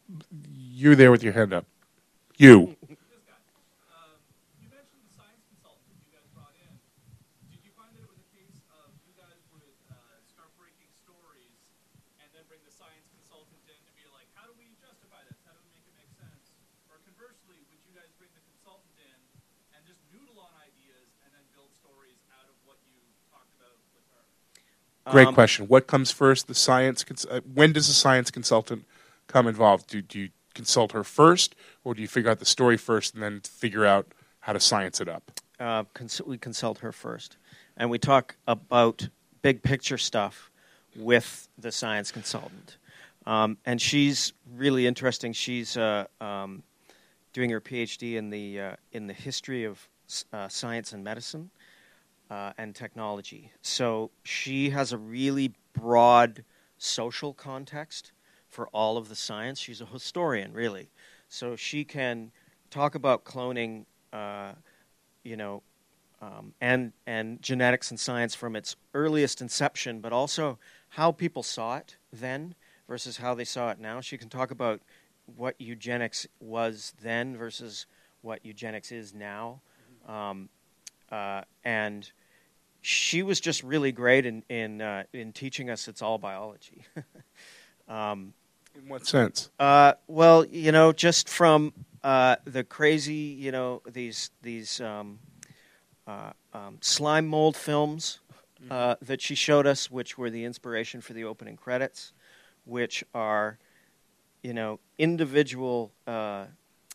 you there with your hand up. You. This guy. Um, you mentioned the science consultant you guys brought in. Did you find that it was a case of you guys would uh, start breaking stories and then bring the science consultant in to be like, how do we justify this? How do we make it make sense? Or conversely, would you guys bring the consultant in and just noodle on ideas and then build stories out of what you talked about with her? Great Um, question. What comes first? The science. Cons- uh, when does the science consultant come involved? Do, do you consult her first, or do you figure out the story first and then figure out how to science it up? Uh, cons- we consult her first, and we talk about big picture stuff with the science consultant. Um, and she's really interesting. She's uh, um, doing her PhD in the uh, in the history of uh, science and medicine uh, and technology. So she has a really broad social context for all of the science. She's a historian, really. So she can talk about cloning, uh, you know, um, and and genetics and science from its earliest inception, but also how people saw it then versus how they saw it now. She can talk about what eugenics was then versus what eugenics is now. Um, uh, and she was just really great in in, uh, in teaching us it's all biology. um, In what sense? uh, well, you know, just from uh, the crazy, you know, these these um, uh, um, slime mold films uh, that she showed us, which were the inspiration for the opening credits, which are, you know, individual uh,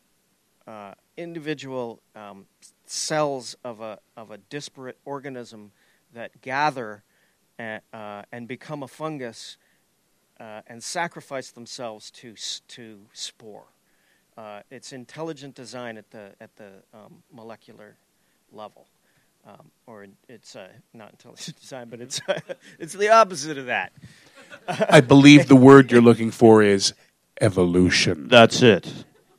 uh, individual um, cells of a of a disparate organism that gather and, uh, and become a fungus. Uh, and sacrifice themselves to to spore. Uh, it's intelligent design at the at the um, molecular level, um, or it's uh, not intelligent design, but it's it's the opposite of that. I believe the word you're looking for is evolution. That's it.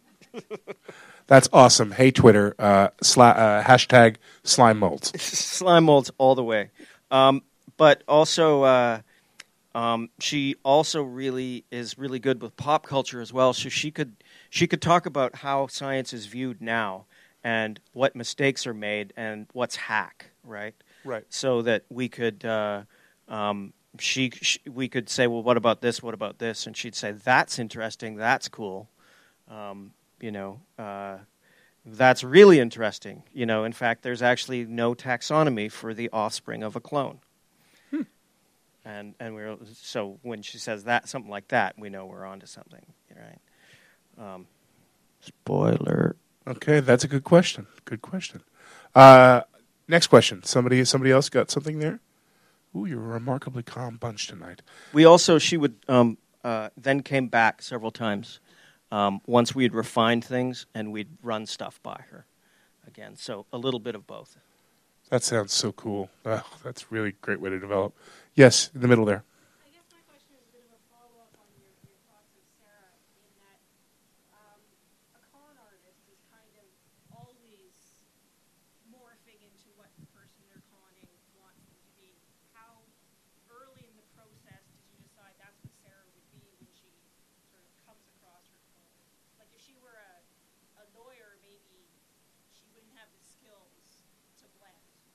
That's awesome. Hey, Twitter, uh, sli- uh, hashtag slime molds. Slime molds all the way, um, but also. Uh, Um, she also really is really good with pop culture as well. So she could she could talk about how science is viewed now and what mistakes are made and what's hack, right? Right. So that we could uh, um, she, she we could say, well, what about this? What about this? And she'd say, that's interesting. That's cool. Um, you know, uh, that's really interesting. You know, in fact, there's actually no taxonomy for the offspring of a clone. Hmm. And and we're so when she says that something like that, we know we're onto something, right? Um, spoiler. Okay, that's a good question. Good question. Uh, next question. Somebody somebody else got something there? Ooh, you're a remarkably calm bunch tonight. We also, she would um, uh, then came back several times um, once we had refined things, and we'd run stuff by her again. So a little bit of both. That sounds so cool. Oh, that's a really great way to develop. Yes, in the middle there. I guess my question is a bit of a follow-up on your, your thoughts of Sarah, in that um, a con artist is kind of always morphing into what the person they're conning wants them to be. How early in the process did you decide that's what Sarah would be when she sort of comes across her clone? Like if she were a, a lawyer, maybe she wouldn't have the skills to blend.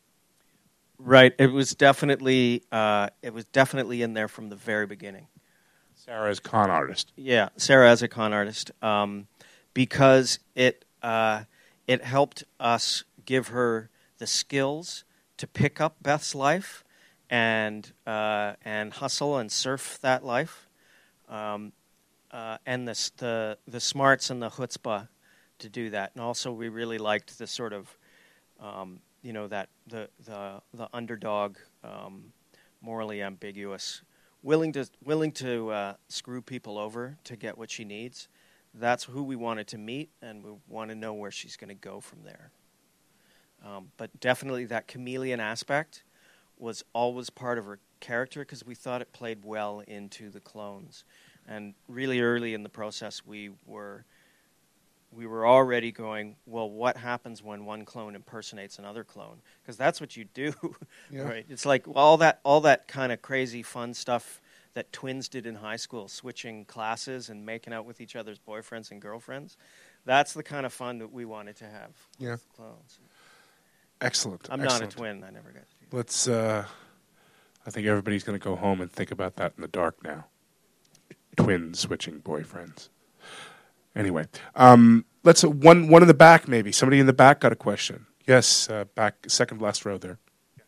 Right. It was definitely uh, it was definitely in there from the very beginning. Sarah is con artist. Yeah, Sarah as a con artist, um, because it uh, it helped us give her the skills to pick up Beth's life and uh, and hustle and surf that life, um, uh, and the, the the smarts and the chutzpah to do that. And also, we really liked the sort of um, you know that the the the underdog, um, morally ambiguous, willing to willing to uh, screw people over to get what she needs. That's who we wanted to meet, and we want to know where she's going to go from there. Um, but definitely that chameleon aspect was always part of her character because we thought it played well into the clones. And really early in the process, we were we were already going, well, what happens when one clone impersonates another clone? Because that's what you do, Yeah. right? It's like all that all that kind of crazy fun stuff that twins did in high school, switching classes and making out with each other's boyfriends and girlfriends. That's the kind of fun that we wanted to have Yeah. with clones. Excellent. I'm excellent. not a twin. I never got to do that. Let's. Uh, I think everybody's going to go home and think about that in the dark now. Twins switching boyfriends. Anyway, um, let's uh, one one in the back maybe. Somebody in the back got a question. Yes, uh, back second last row there. Yes.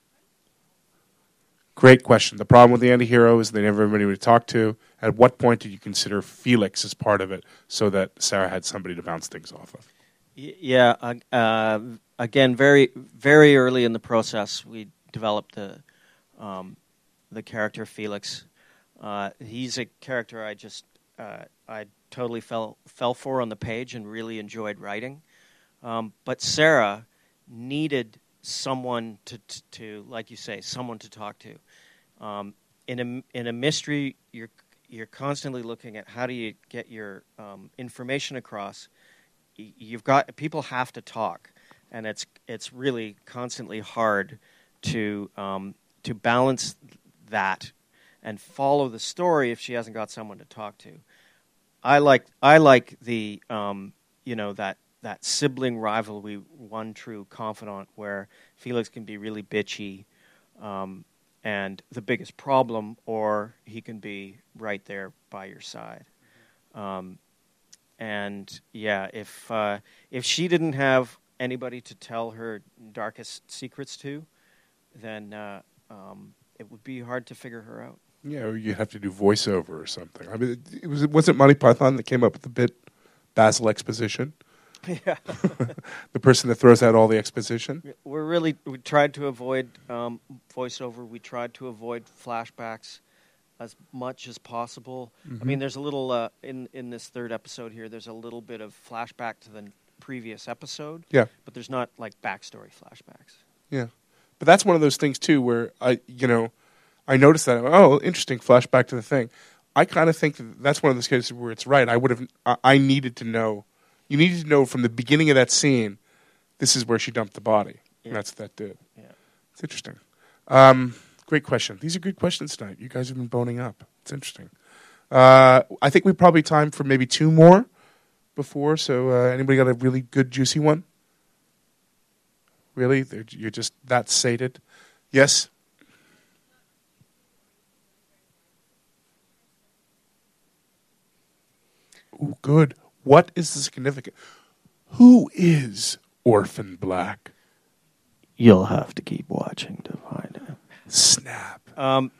Great question. The problem with the anti-hero is they never have anybody to talk to. At what point did you consider Felix as part of it so that Sarah had somebody to bounce things off of? Y- Yeah. Uh, uh, again, very very early in the process, we developed the um, the character Felix. Uh, he's a character I just uh, I totally fell fell for on the page and really enjoyed writing. Um, but Sarah needed someone to, to, to, like you say, someone to talk to. Um, in a in a mystery, you're you're constantly looking at how do you get your um, information across. Y- You've got people have to talk, and it's it's really constantly hard to um, to balance that and follow the story if she hasn't got someone to talk to. I like I like the um, you know that that sibling rivalry, one true confidant, where Felix can be really bitchy um, and the biggest problem, or he can be right there by your side. Um, and yeah, if uh, if she didn't have anybody to tell her darkest secrets to, then uh, um, it would be hard to figure her out. Yeah, or you have to do voiceover or something. I mean, it, it was wasn't Monty Python that came up with the bit Basil Exposition, Yeah. the person that throws out all the exposition. We're really we tried to avoid um, voiceover. We tried to avoid flashbacks as much as possible. I mean, there's a little uh, in in this third episode here. There's a little bit of flashback to the previous episode. Yeah. but there's not like backstory flashbacks. Yeah, but that's one of those things too, where I, you know, I noticed that. Oh, interesting flashback to the thing. I kind of think that that's one of those cases where it's right. I would have. I, I needed to know. You needed to know from the beginning of that scene. This is where she dumped the body. Yeah. And that's what that did. Yeah. It's interesting. Um, great question. These are good questions tonight. You guys have been boning up. It's interesting. Uh, I think we probably time for maybe two more before. So uh, anybody got a really good juicy one? Really? They're, you're just that sated? Yes? Ooh, good. What is the significance? Who is Orphan Black? You'll have to keep watching to find it. Snap. Um,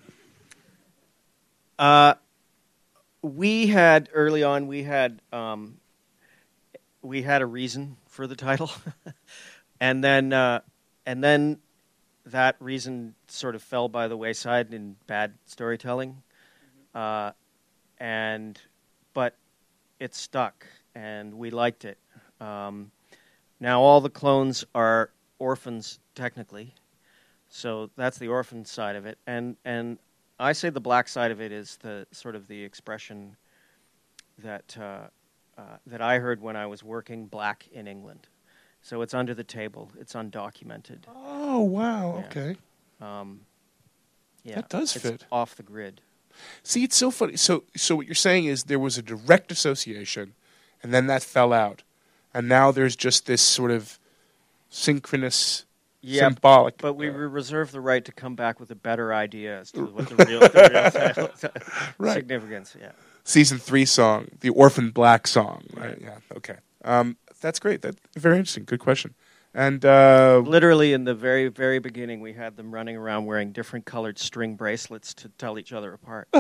uh, we had early on. We had um, we had a reason for the title, and then uh, and then that reason sort of fell by the wayside in bad storytelling, uh, and but it stuck, and we liked it. Um, now all the clones are orphans technically, so that's the orphan side of it, and and I say the black side of it is the sort of the expression that uh, uh, that I heard when I was working black in England. So it's under the table, it's undocumented. Oh, wow. Yeah. Okay. Um, yeah, That does it's fit. off the grid. See, it's so funny. So, so what you're saying is there was a direct association, and then that fell out, and now there's just this sort of synchronous, Yeah, symbolic. But we uh, reserve the right to come back with a better idea as to what the real, the real title, Right. significance. Yeah. season three song, the Orphan Black song, right? Yeah. Okay. Um, that's great. That's very interesting. Good question. And uh, Literally, in the very, very beginning, we had them running around wearing different colored string bracelets to tell each other apart.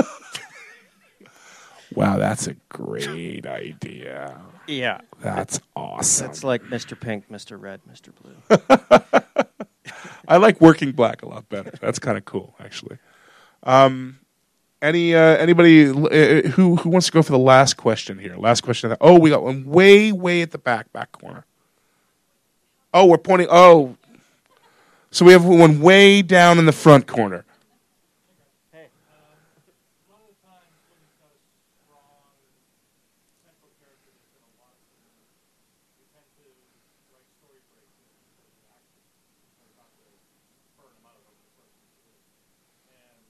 wow, that's a great idea. Yeah. That's awesome. That's like Mister Pink, Mister Red, Mister Blue. I like Working Black a lot better. That's kind of cool, actually. Um, any uh, anybody uh, who who wants to go for the last question here? Last question. Oh, we got one way way at the back back corner. Oh, we're pointing. Oh, so we have one way down in the front corner. Hey, um, a lot of the times when you've got a strong central character that's in a lot of scenes, we tend to write story breaks in for the actors. So not to burn them out over the first two. And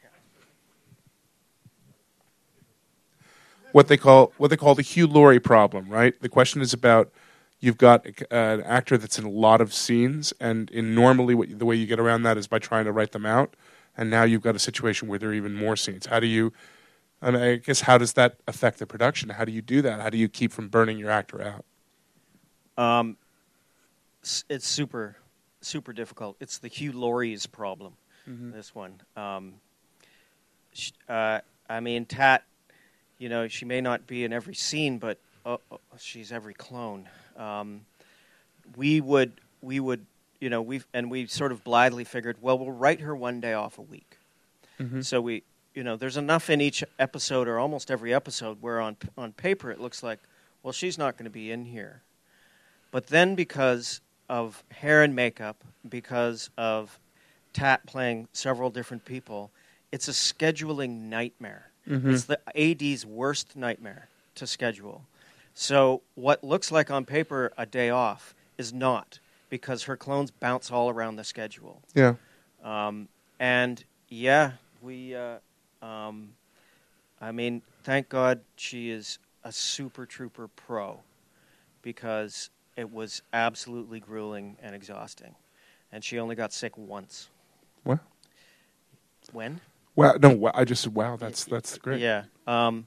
What they call what they call the Hugh Laurie problem, right? The question is about you've got uh, an actor that's in a lot of scenes, and in normally what, the way you get around that is by trying to write them out. And now you've got a situation where there are even more scenes. How do you? I mean, I guess how does that affect the production? How do you do that? How do you keep from burning your actor out? Um, s- it's super, super difficult. It's the Hugh Laurie's problem, this one. Um, sh- uh, I mean, Tat, you know, she may not be in every scene, but uh, uh, she's every clone. Um, we would, we would, you know, we and we sort of blithely figured, well, we'll write her one day off a week. Mm-hmm. So we, you know, there's enough in each episode or almost every episode where on on paper it looks like, well, she's not going to be in here. But then because of hair and makeup, because of Tat playing several different people, it's a scheduling nightmare. Mm-hmm. It's the A D's worst nightmare to schedule. So what looks like on paper a day off is not, because her clones bounce all around the schedule. Yeah. Um, and yeah, we, uh, um, I mean, thank God she is a super trooper pro, because it was absolutely grueling and exhausting. And she only got sick once. What? When? Wow. No. Wow, I just said, wow. That's that's great. Yeah. Um,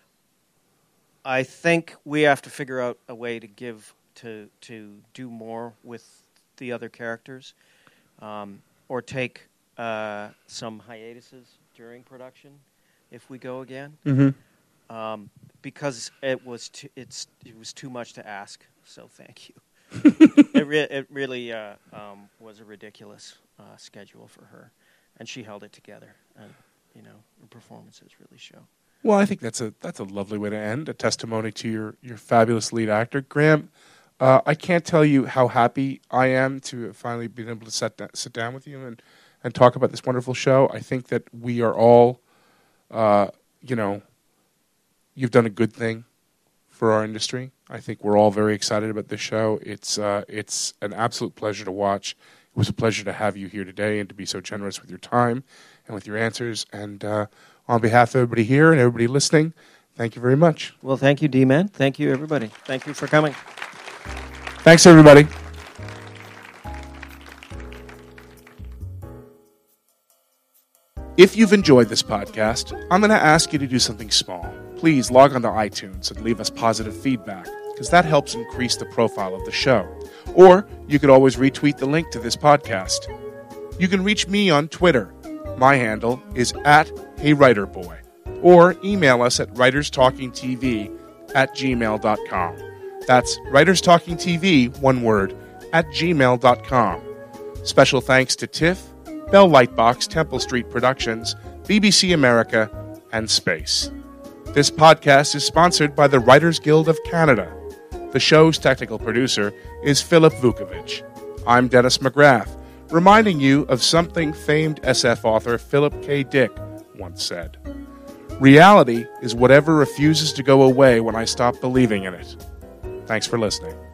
I think we have to figure out a way to give, to, to do more with the other characters, um, or take uh, some hiatuses during production if we go again, Mm-hmm. um, because it was too, it's it was too much to ask. So thank you. it re- it really uh, um, was a ridiculous uh, schedule for her, and she held it together. And you know, her performances really show. Well, I think that's a that's a lovely way to end, a testimony to your, your fabulous lead actor. Graham, uh, I can't tell you how happy I am to have finally been able to sit, da- sit down with you and, and talk about this wonderful show. I think that we are all, uh, you know, you've done a good thing for our industry. I think we're all very excited about this show. It's uh, it's an absolute pleasure to watch. It was a pleasure to have you here today and to be so generous with your time and with your answers. And uh, on behalf of everybody here and everybody listening, thank you very much. Well, thank you, D-Man. Thank you, everybody. Thank you for coming. Thanks, everybody. If you've enjoyed this podcast, I'm going to ask you to do something small. please log on to iTunes and leave us positive feedback, because that helps increase the profile of the show. Or you could always retweet the link to this podcast. You can reach me on Twitter. My handle is at HeyWriterBoy. Or email us at writerstalkingtv at gmail dot com. That's writerstalkingtv, one word, at gmail dot com. Special thanks to Tiff, Bell Lightbox, Temple Street Productions, B B C America, and Space. This podcast is sponsored by the Writers Guild of Canada. The show's technical producer is Philip Vukovic. I'm Dennis McGrath, reminding you of something famed S F author Philip K. Dick once said. Reality is whatever refuses to go away when I stop believing in it. Thanks for listening.